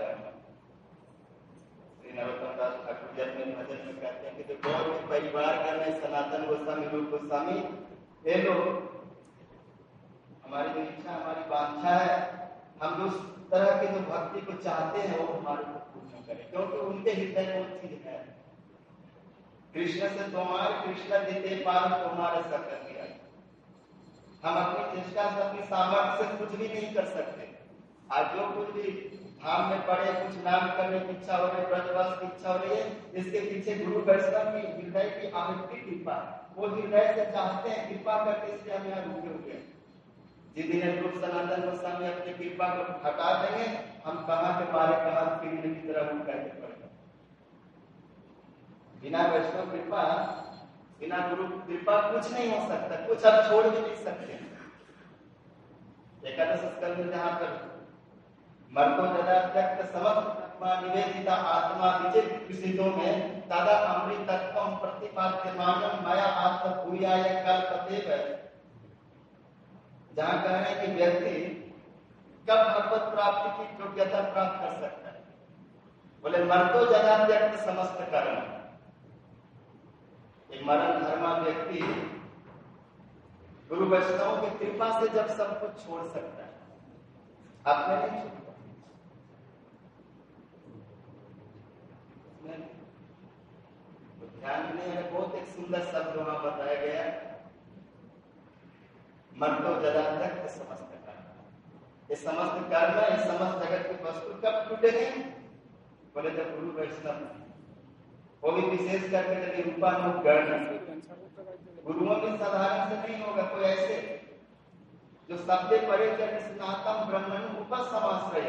श्री नरोत्तम दास ठाकुर जी अपने भजन में कहते हैं कि जो गौरव परिवार का मैं सनातन गोस्वामी रूप गोस्वामी हे लोग, हमारी जो इच्छा, हमारी वांछा है, हम जो तरह की जो भक्ति को चाहते हैं वो हमारे को पूर्ण करें, क्योंकि उनके हृदय में वो चीज है। कृष्ण से तुम्हारे कृष्ण देते पार तुम्हारे सकल दिया। हम अपनी चेष्टा से, अपनी सामर्थ्य से कुछ भी नहीं कर सकते। आज जो कुछ भी धाम में पड़े, कुछ नाम करने की इच्छा हो रही है, ब्रजवास की इच्छा हो रही है, इसके पीछे गुरु वैष्णव की हृदय की आवृत्ति कृपा, वो हृदय से चाहते हैं, कृपा करके इसलिए हम यहाँ रुके हुए हैं। जिस दिन रूप सनातन गोस्वामी अपनी कृपा को हटा देंगे, हम कहाँ के मारे कहाँ किरने की तरह उठ करके पड़ेंगे। बिना वैष्णव कृपा, बिना गुरु कृपा कुछ नहीं हो सकता, कुछ आप छोड़ भी नहीं सकते। एकादश स्कंद में जहां पर मर्तो जदा त्यक्त समस्त आत्मा निवेदिता आत्मा विचित विसिद्धों में तदा अमृत तत्वम प्रतिपाद्यमानं मया आत्म भूयाय कल्पतेव, जहां कह रहे हैं कि व्यक्ति कब भगवत प्राप्ति की योग्यता प्राप्त कर सकता है। बोले मर्तो जदा त्यक्त समस्त कर्म, एक मरण धर्मा व्यक्ति गुरु वैष्णव की कृपा से जब सब कुछ छोड़ सकता है, अपने नहीं छोड़ता। तो ध्यान नहीं है, बहुत एक सुंदर शब्द वहां बताया गया, मर्तो जदा त्यक्त समस्त कर्म। ये समस्त कर्म, ये समस्त जगत की वस्तु कब टूटेंगे? बोले जब गुरु वैष्णव, वो भी विशेष करके यदि रूपानुरूप गण, गुरुओं में साधारण से नहीं होगा, कोई ऐसे जो शब्दे परे स्नातम ब्रह्मण उपसमाश्रय,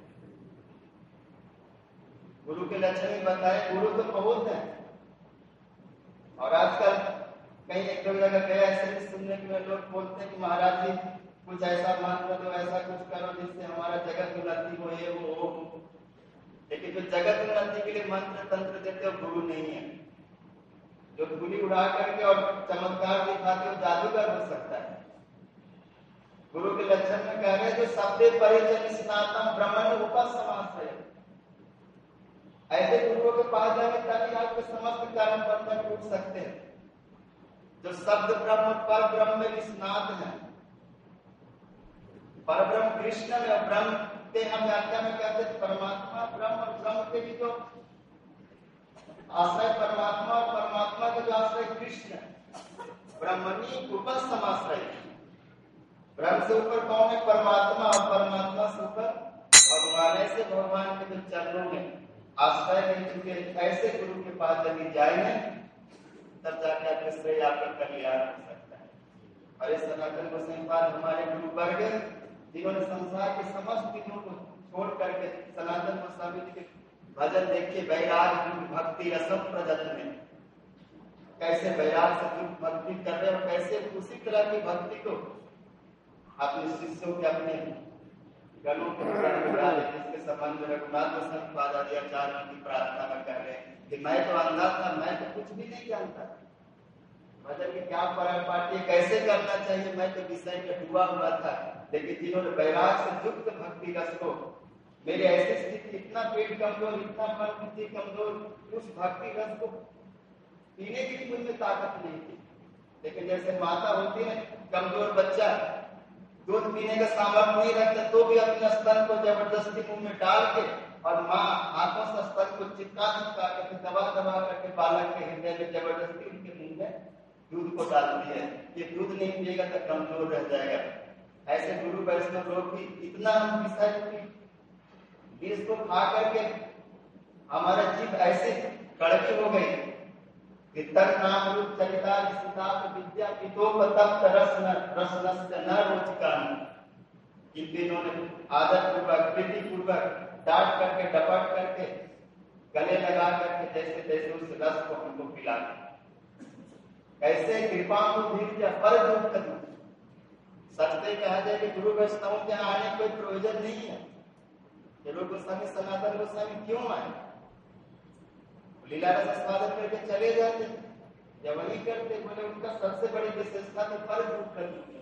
गुरु के लक्षण ही बताए। गुरु तो बहुत है, और आजकल कहीं एक दो जगह गया ऐसे भी सुनने के लोग बोलते हैं कि महाराज जी कुछ ऐसा मंत्र दो, ऐसा कुछ करो जिससे हमारा जगत उन्नति हो, ये वो हो, लेकिन जो जगत उन्नति के लिए मंत्र तंत्र देते हो गुरु नहीं है। जो धूली उड़ा करके और चमत्कार दिखाते हो जादूगर हो सकता है। गुरु के लक्षण में कह रहे हैं जो शब्दे परिचय स्नातम ब्रह्मण उपसमाश्रय, ऐसे गुरुओं के पास जाने तभी आपके समस्त कर्म बंधन टूट सकते हैं। जो शब्द ब्रह्म पर ब्रह्म में स्नात है, पर ब्रह्म कृष्ण में, ब्रह्म के हम व्याख्या में कहते हैं परमात्मा ब्रह्म, और ब्रह्म के भी जो आश्रय परमात्मा और परमात्मा का जो आश्रय कृष्ण, ब्रह्मणी उपसमाश्रय। ब्रह्म से ऊपर कौन है? परमात्मा, और परमात्मा से ऊपर भगवान। ऐसे भगवान के जो चरणों में आश्रय ले चुके ऐसे गुरु के पास यदि जाएंगे तब जाके आपके श्रेय आपका कल्याण हो सकता है। और इस सनातन गोस्वामी पाद हमारे गुरु वर्ग जिन्होंने संसार के समस्त चीजों को छोड़ करके सनातन गोस्वामी जी के भजन देखिए, वैराग भक्ति रसम प्रजत में कैसे वैराग से भक्ति कर रहे और कैसे उसी तरह की भक्ति को अपने शिष्यों के अपने गलों को डाले, जिसके संबंध में रघुनाथ गोस्वामी पाद आदि आचार्यों की प्रार्थना में कह रहे हैं कि मैं तो अंधा था, मैं तो कुछ भी नहीं जानता, भजन की क्या पार्टी कैसे करना चाहिए, मैं तो विषय में डूबा हुआ था। लेकिन जिन्होंने वैराग से युक्त भक्ति रस को, मेरी ऐसी स्थिति, इतना पेट कमजोर, इतना मन बुद्धि कमजोर, उस भक्ति रस को पीने की मुझ में ताकत नहीं थी। लेकिन जैसे माता होती है, कमजोर बच्चा दूध पीने का सामर्थ्य नहीं रखता तो भी अपने स्तन को जबरदस्ती मुंह में डाल के और माँ हाथों से स्तन को चिपका चिपका करके दबा दबा करके बालक के हृदय में जबरदस्ती उनके मुंह में दूध को डालती है। ये दूध नहीं पिएगा तो कमजोर रह जाएगा। ऐसे गुरु वैष्णव लोग भी इतना विषय विष को खा करके हमारा जीव ऐसे कड़वी हो गई, नाम रूप चरिता विद्या पितोपतप्त रसन रसनस्य न रोचकान। इन दिनों ने आदत पूर्वक प्रीति पूर्वक डांट करके डपट करके गले लगा करके जैसे तैसे उस रस को हमको पिला, कैसे कृपा को धीर पर दुख कर। सत्य कहा जाए कि गुरु वैष्णव के आने कोई प्रयोजन नहीं है। ये लोग गोस्वामी सनातन गोस्वामी क्यों आए? लीला रस स्वागत करके चले जाते, जब वही करते बोले उनका सबसे बड़ी विशेषता तो पर दुख करनी।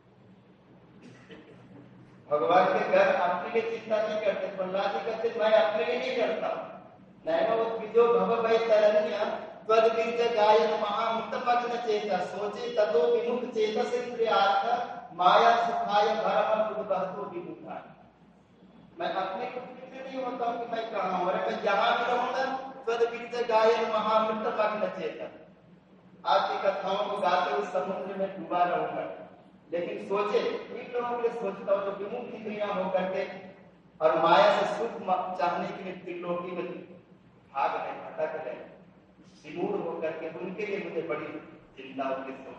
भगवान के घर अपने लिए चिंता नहीं करते। प्रहलाद जी कहते मैं अपने लिए नहीं करता। नैनो भव भय तरण्य त्वद बीज गायन महामुतमग्न चेता सोचे ततो विमुख चेतस इंद्रियार्थ माया सुखाय भरम बुद्धो विमुखाय। मैं अपने को फिक्र नहीं होता हूं कि मैं कहां हूं, अरे मैं जहां भी रहूंगा त्वद बीज गायन महामुतमग्न चेता। आपकी कथाओं को गाते हुए समुद्र में डूबा रहूंगा। लेकिन सोचे इन लोगों के लिए सोचता हूँ जो विमुख इंद्रियां होकर के और माया से सुख चाहने के लिए त्रिलोकी में भाग रहे, भटक रहे, विमूढ़ होकर के, उनके लिए मुझे बड़ी चिंता होती है।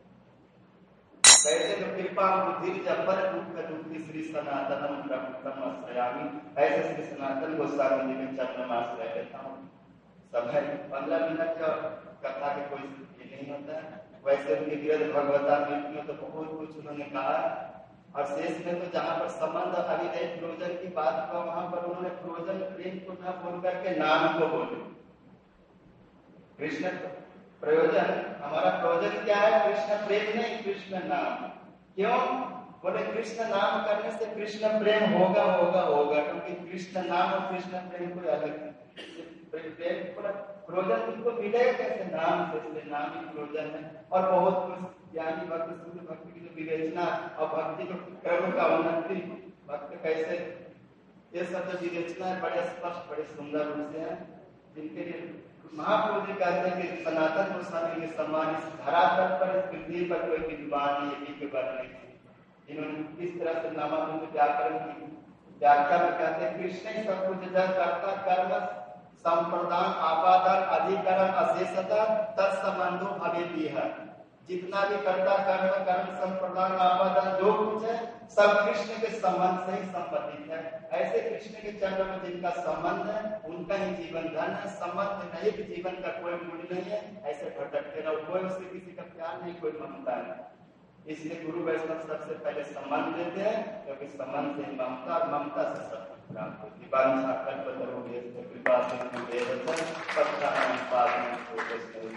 कैसे जो कृपा बुद्धि पर दुख दुखी श्री सनातनम प्रभुतम आश्रयामी, ऐसे श्री सनातन गोस्वामी जी के चरण में आश्रय लेता हूँ। समय पंद्रह मिनट का कथा के कोई ये नहीं होता है। वैसे उनके गिरध भगवता में तो बहुत कुछ उन्होंने कहा, और शेष में तो जहाँ पर संबंध अभिनय प्रयोजन की बात हुआ वहां पर उन्होंने प्रयोजन प्रेम को न बोल करके नाम को बोले। कृष्ण प्रयोजन, हमारा प्रयोजन क्या है? कृष्ण प्रेम नहीं, कृष्ण नाम। क्यों बोले? कृष्ण नाम करने से कृष्ण प्रेम होगा होगा होगा, क्योंकि कृष्ण नाम और कृष्ण प्रेम कोई अलग नहीं। प्रयोजन तुमको मिलेगा कैसे? नाम से, इसलिए नाम ही प्रयोजन है। और बहुत कुछ ज्ञानी भक्त शुद्ध भक्ति की जो विवेचना और भक्ति को क्रम का उन्नति भक्त कैसे, ये सब जो विवेचना है बड़े स्पष्ट बड़े सुंदर रूप से है, जिनके लिए महाप्रभु जी कहते हैं कि सनातन गोस्वामी के सम्मान इस धरातल पर, इस पृथ्वी पर कोई विद्वान ये के बारे नहीं थी, जिन्होंने किस तरह से नामानुज व्याकरण की व्याख्या में कहते हैं कृष्ण ही सब कुछ जब करता कर्म संप्रदान आपादान अधिकरण अशेषता तत्संबंधो भवेति है। जितना भी कर्ता कर्म कर्म संप्रदान आपादान जो कुछ है सब कृष्ण के संबंध से ही संबंधित है। ऐसे कृष्ण के चरण में जिनका संबंध है उनका ही जीवन धन है। संबंध नहीं कि जीवन का कोई मूल्य नहीं है, ऐसे भटकते रहो, कोई उससे किसी का प्यार नहीं, कोई ममता नहीं। इसलिए गुरु वैष्णव सबसे पहले संबंध देते हैं, क्योंकि संबंध से ममता, ममता से सब कुछ प्राप्त होती है। उपासनं देवतं पक्षाणां पालनं भोगस्मृति।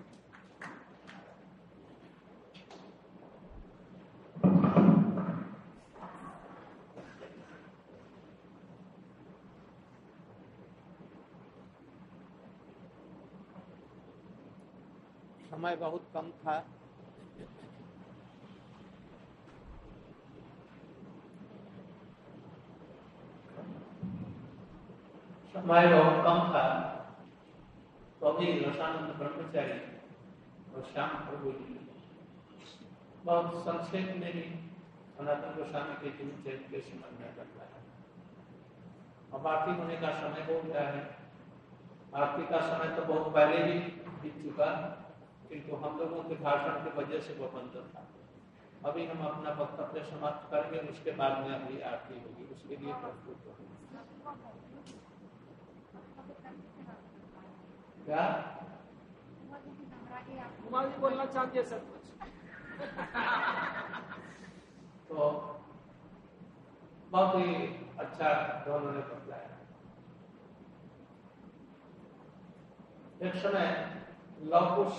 समय बहुत कम था, समय बहुत कम था तो अभी रसानंद ब्रह्मचारी और श्याम प्रभु जी बहुत संक्षेप में ही सनातन गोस्वामी के जीवन चरित्र के संबंध में बताया। अब आरती होने का समय हो गया है। आरती का समय तो बहुत पहले ही बीत चुका, किंतु हम लोगों के भाषण की वजह से वो बंद था। अभी हम अपना वक्तव्य समाप्त करेंगे, उसके बाद में अभी आरती होगी, उसके लिए प्रस्तुत होंगे। क्या कुमार जी बोलना चाहते हैं सब कुछ। तो बहुत ही अच्छा दोनों ने बताया। एक समय लवकुश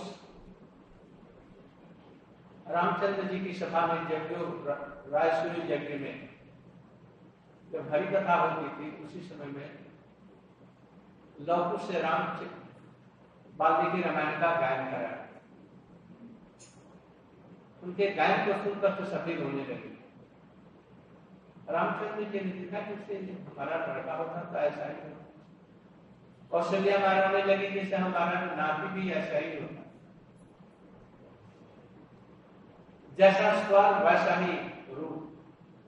रामचंद्र जी की सभा में यज्ञ रायसूरी यज्ञ में जब हरि कथा होती थी, उसी समय में लवकुश से राम वाल्मीकि रामायण का गायन करा। उनके गायन को सुनकर तो सभी रोने लगे। रामचंद्र जी ने देखा कि उससे हमारा लड़का होता तो ऐसा ही होता। कौशल्या मारने लगी जैसे हमारा नाती भी ऐसा ही होता। जैसा स्वर वैसा ही रूप।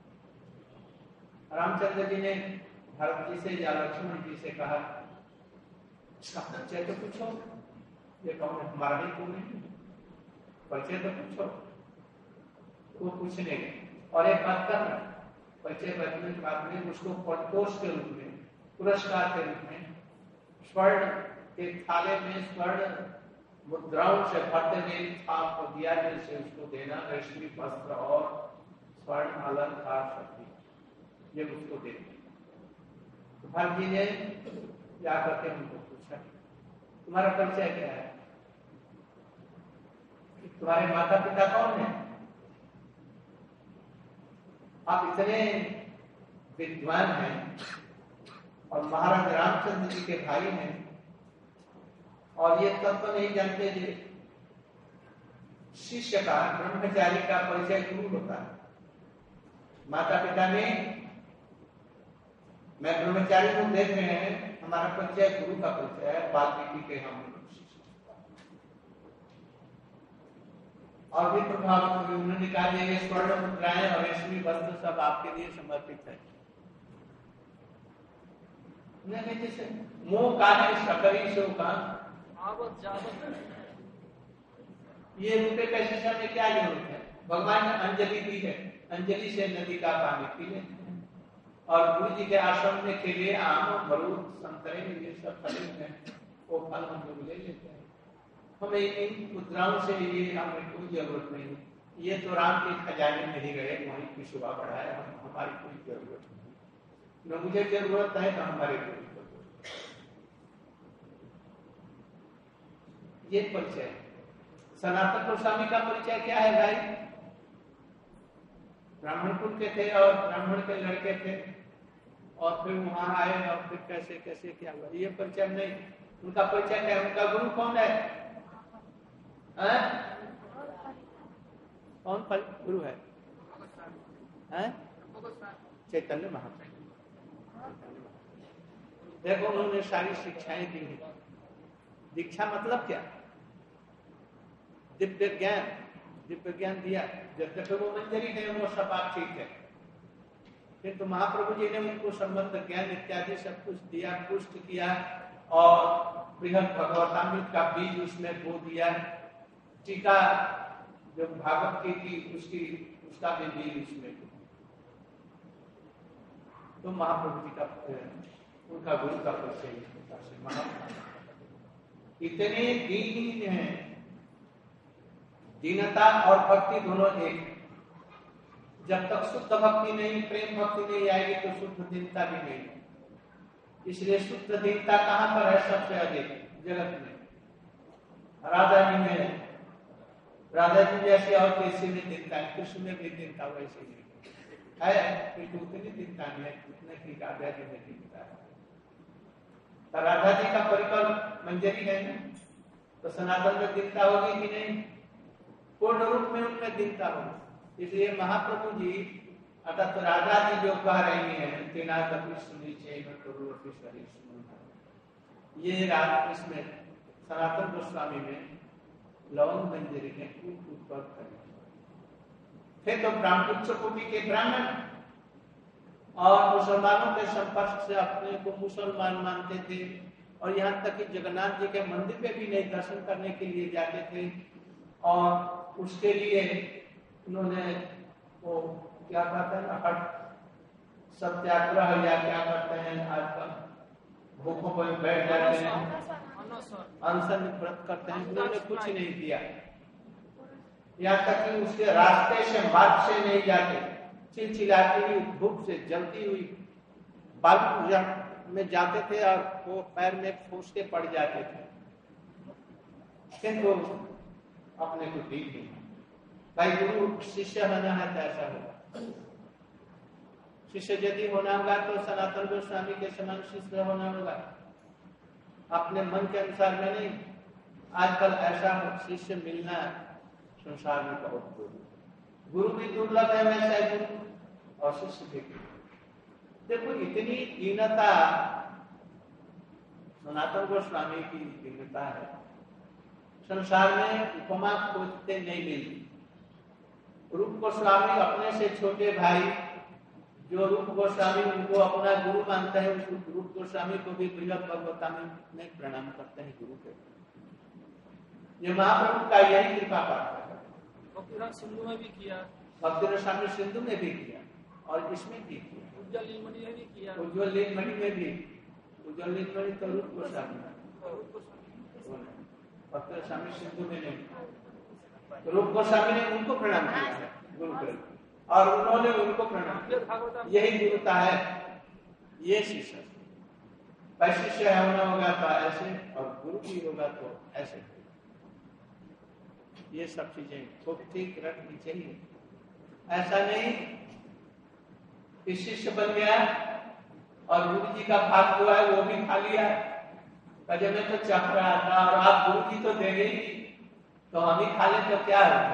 रामचंद्र जी ने भरत जी से या लक्ष्मण जी से कहा, इसका परिचय तो पूछो, ये कौन है? हमारा ही क्यों नहीं? परिचय तो पूछो। वो पूछने गए और एक बात करना, परिचय बैठने के बाद में उसको परितोष के रूप में, पुरस्कार के रूप में स्वर्ण के थाले में स्वर्ण मुद्राओं से भरते हुए थाप को दिया, जैसे उसको देना रेशमी वस्त्र और स्वर्ण अलंकार शक्ति, ये उसको देना। तो भरत जी ने जाकर के हमको पूछा, तुम्हारा परिचय क्या है? तुम्हारे माता पिता कौन है? आप इतने विद्वान हैं और महाराज रामचंद्र जी के भाई हैं और ये तत्व तो नहीं जानते जी शिष्य का, ब्रह्मचारी का परिचय गुरु होता है। माता पिता ने, मैं ब्रह्मचारी को देख रहे हैं, हमारा परिचय गुरु का परिचय है, वाल्मीकि के हम और भी प्रभाव उन्होंने कहा ये स्वर्ण मुद्राएं और रेशमी वस्त्र सब आपके लिए समर्पित है। नहीं जैसे मोह का है सकरी शो का आवत जावत, ये रुपए पैसे में क्या जरूरत है? भगवान ने अंजलि दी है, अंजलि से नदी का पानी पी लेते हैं। और गुरु जी के आश्रम में खेले आम अमरूद संतरे ये सब फल हैं, वो फल हम लोग ले लेते हैं। हमें इन मुद्राओं से ये हमें कोई जरूरत नहीं। ये तो राम के खजाने में ही गए, वहीं की शोभा बढ़ाए, हम हमारी कोई जरूरत नहीं। न मुझे जरूरत है न हमारे कोई जरूरत। ये परिचय। सनातन गोस्वामी का परिचय क्या है भाई? ब्राह्मण कुल के थे और ब्राह्मण के लड़के थे और फिर वहां आए और फिर कैसे कैसे क्या हुआ, ये परिचय नहीं। उनका परिचय क्या है? उनका गुरु कौन है? है? कौन गुरु है? है? चैतन्य महाप्रभु। देखो उन्होंने सारी शिक्षाएं दी हैं। दीक्षा मतलब क्या? दिव्य ज्ञान, दिव्य ज्ञान दिया। जब तक वो मंजरी है वो सब बात ठीक है, किंतु महाप्रभु जी ने उनको संबंध ज्ञान इत्यादि सब कुछ दिया, पुष्ट किया और बृहद भगवतामृत का बीज उसमें बो दिया। टीका जो भागवत की थी उसकी उसका भी बीज उसमें। तो महाप्रभु जी का उनका गुरु का परिचय इतने दीन हैं। दीनता और भक्ति दोनों एक। जब तक शुद्ध भक्ति नहीं, प्रेम भक्ति नहीं आएगी तो शुद्ध दीनता भी नहीं। इसलिए शुद्ध दीनता कहाँ पर है सबसे अधिक जगत में? राधा जी में। राधा जी जैसे और किसी में दीनता है, कृष्ण में भी दीनता वैसे नहीं है, किंतु उतनी दीनता नहीं है उतने की राधा जी में दीनता है। तो राधा जी का परिकर मंजरी है ना, तो सनातन में दीनता होगी कि नहीं? पूर्ण रूप में उनमें दीनता होगी। इसलिए महाप्रभु जी अर्थात तो राधा जी जो कह रही है तेना सुनी ये रात इसमें सनातन गोस्वामी में लवंग मंजरी ने उत्पन्न करी। फिर तो ब्राह्मण उच्च कोटि के ब्राह्मण और मुसलमानों के संपर्क से अपने को मुसलमान मानते थे और यहाँ तक कि जगन्नाथ जी के मंदिर पे भी नहीं दर्शन करने के लिए जाते थे और उसके लिए उन्होंने वो क्या कहते हैं ना हट सत्याग्रह या क्या करते हैं आजकल भूखों पर बैठ जाते हैं, अनशन व्रत करते हैं, उन्होंने कुछ नहीं किया। यहाँ तक कि उसके रास्ते से मार्ग से नहीं जाते, चिलचिलाती हुई भूख से जलती हुई बालू में जाते थे और वो पैर में फूस के पड़ जाते थे। किंतु अपने को ठीक नहीं, भाई गुरु शिष्य होना है तो ऐसा होगा। शिष्य यदि होना होगा तो सनातन गोस्वामी के समान शिष्य होना होगा, अपने मन के अनुसार में नहीं। आजकल ऐसा शिष्य मिलना संसार में बहुत दुर्लभ, गुरु भी दुर्लभ है वैसा गुरु और शिष्य भी। देखो इतनी दीनता सनातन गोस्वामी की दीनता है, संसार में उपमा खोजते नहीं मिलती। रूप गोस्वामी अपने से छोटे भाई जो रूप गोस्वामी उनको अपना गुरु मानते हैं, उस रूप गोस्वामी को भी बृहद भगवतामी में प्रणाम करते हैं गुरु के। ये महाप्रभु का यही कृपा पात्र है। भक्तिरस सिंधु में भी किया, भक्तिरस स्वामी सिंधु में भी किया और इसमें भी किया, उज्जवल नीलमणि में भी किया, उज्जवल नीलमणि में भी। उज्जवल नीलमणि तो रूप गोस्वामी है, भक्तिरस स्वामी सिंधु में नहीं। रूप गोस्वामी ने उनको प्रणाम किया है गुरु के और उन्होंने उनको प्रणाम किया। यही गुरुता है। ये शिष्य भाई शिष्य होना होगा तो ऐसे और गुरु भी होगा तो ऐसे। ये सब चीजें खूब ठीक रखनी चाहिए। ऐसा नहीं कि शिष्य बन गया और गुरु जी का भाग जो है वो भी खा लिया, कजे में तो चख रहा था और आप गुरु जी तो देंगे ही तो हम ही खा ले तो क्या होगा।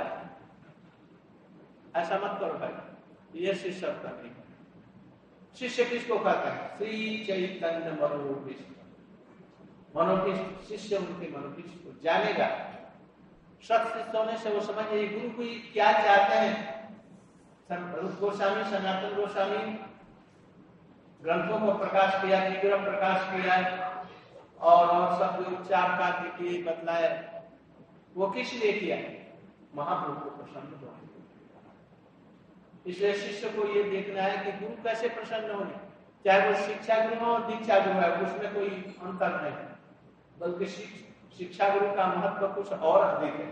ऐसा मत करो भाई, ये शिष्य का नहीं। शिष्य किसको कहते हैं? श्री चैतन्य मनोभीष्ट। मनोभीष्ट शिष्य उनके मनोभीष्ट को जानेगा। सत्य होने से वो समझे गुरु को क्या चाहते हैं। रूप गोस्वामी सनातन गोस्वामी ग्रंथों को प्रकाश किया, निग्रह प्रकाश किया और और सब जो उच्चार का किए बतलाया, वो किस लिए किया? महाप्रभु को प्रसन्न हो। इसलिए शिष्य को ये देखना है कि गुरु कैसे प्रसन्न होने, चाहे वो शिक्षा गुरु हो और दीक्षा गुरु है, उसमें कोई अंतर नहीं, बल्कि शिक्षा गुरु का महत्व कुछ और अधिक है।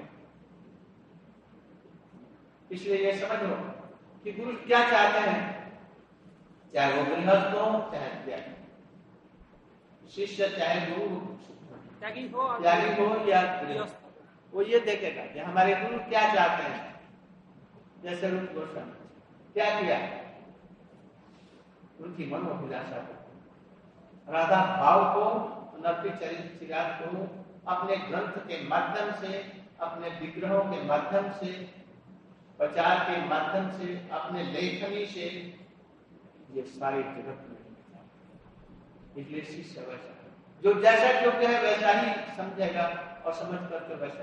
इसलिए ये समझ लो कि गुरु क्या चाहते हैं, चाहे वो गृहस्थ हो चाहे त्यागी, शिष्य चाहे गुरु त्यागी हो त्यागी हो या गृहस्थ, वो ये देखेगा कि हमारे गुरु क्या चाहते हैं। जैसे रूप गोस्वामी क्या किया, उनकी मनोभिलाषा को, राधा भाव को, नरपी चरित्र चिराग को अपने ग्रंथ के माध्यम से, अपने विग्रहों के माध्यम से, प्रचार के माध्यम से, अपने लेखनी से ये सारे जगत में। इसलिए शिष्य वैसा जो जैसा योग्य है वैसा ही समझेगा और समझ करके वैसा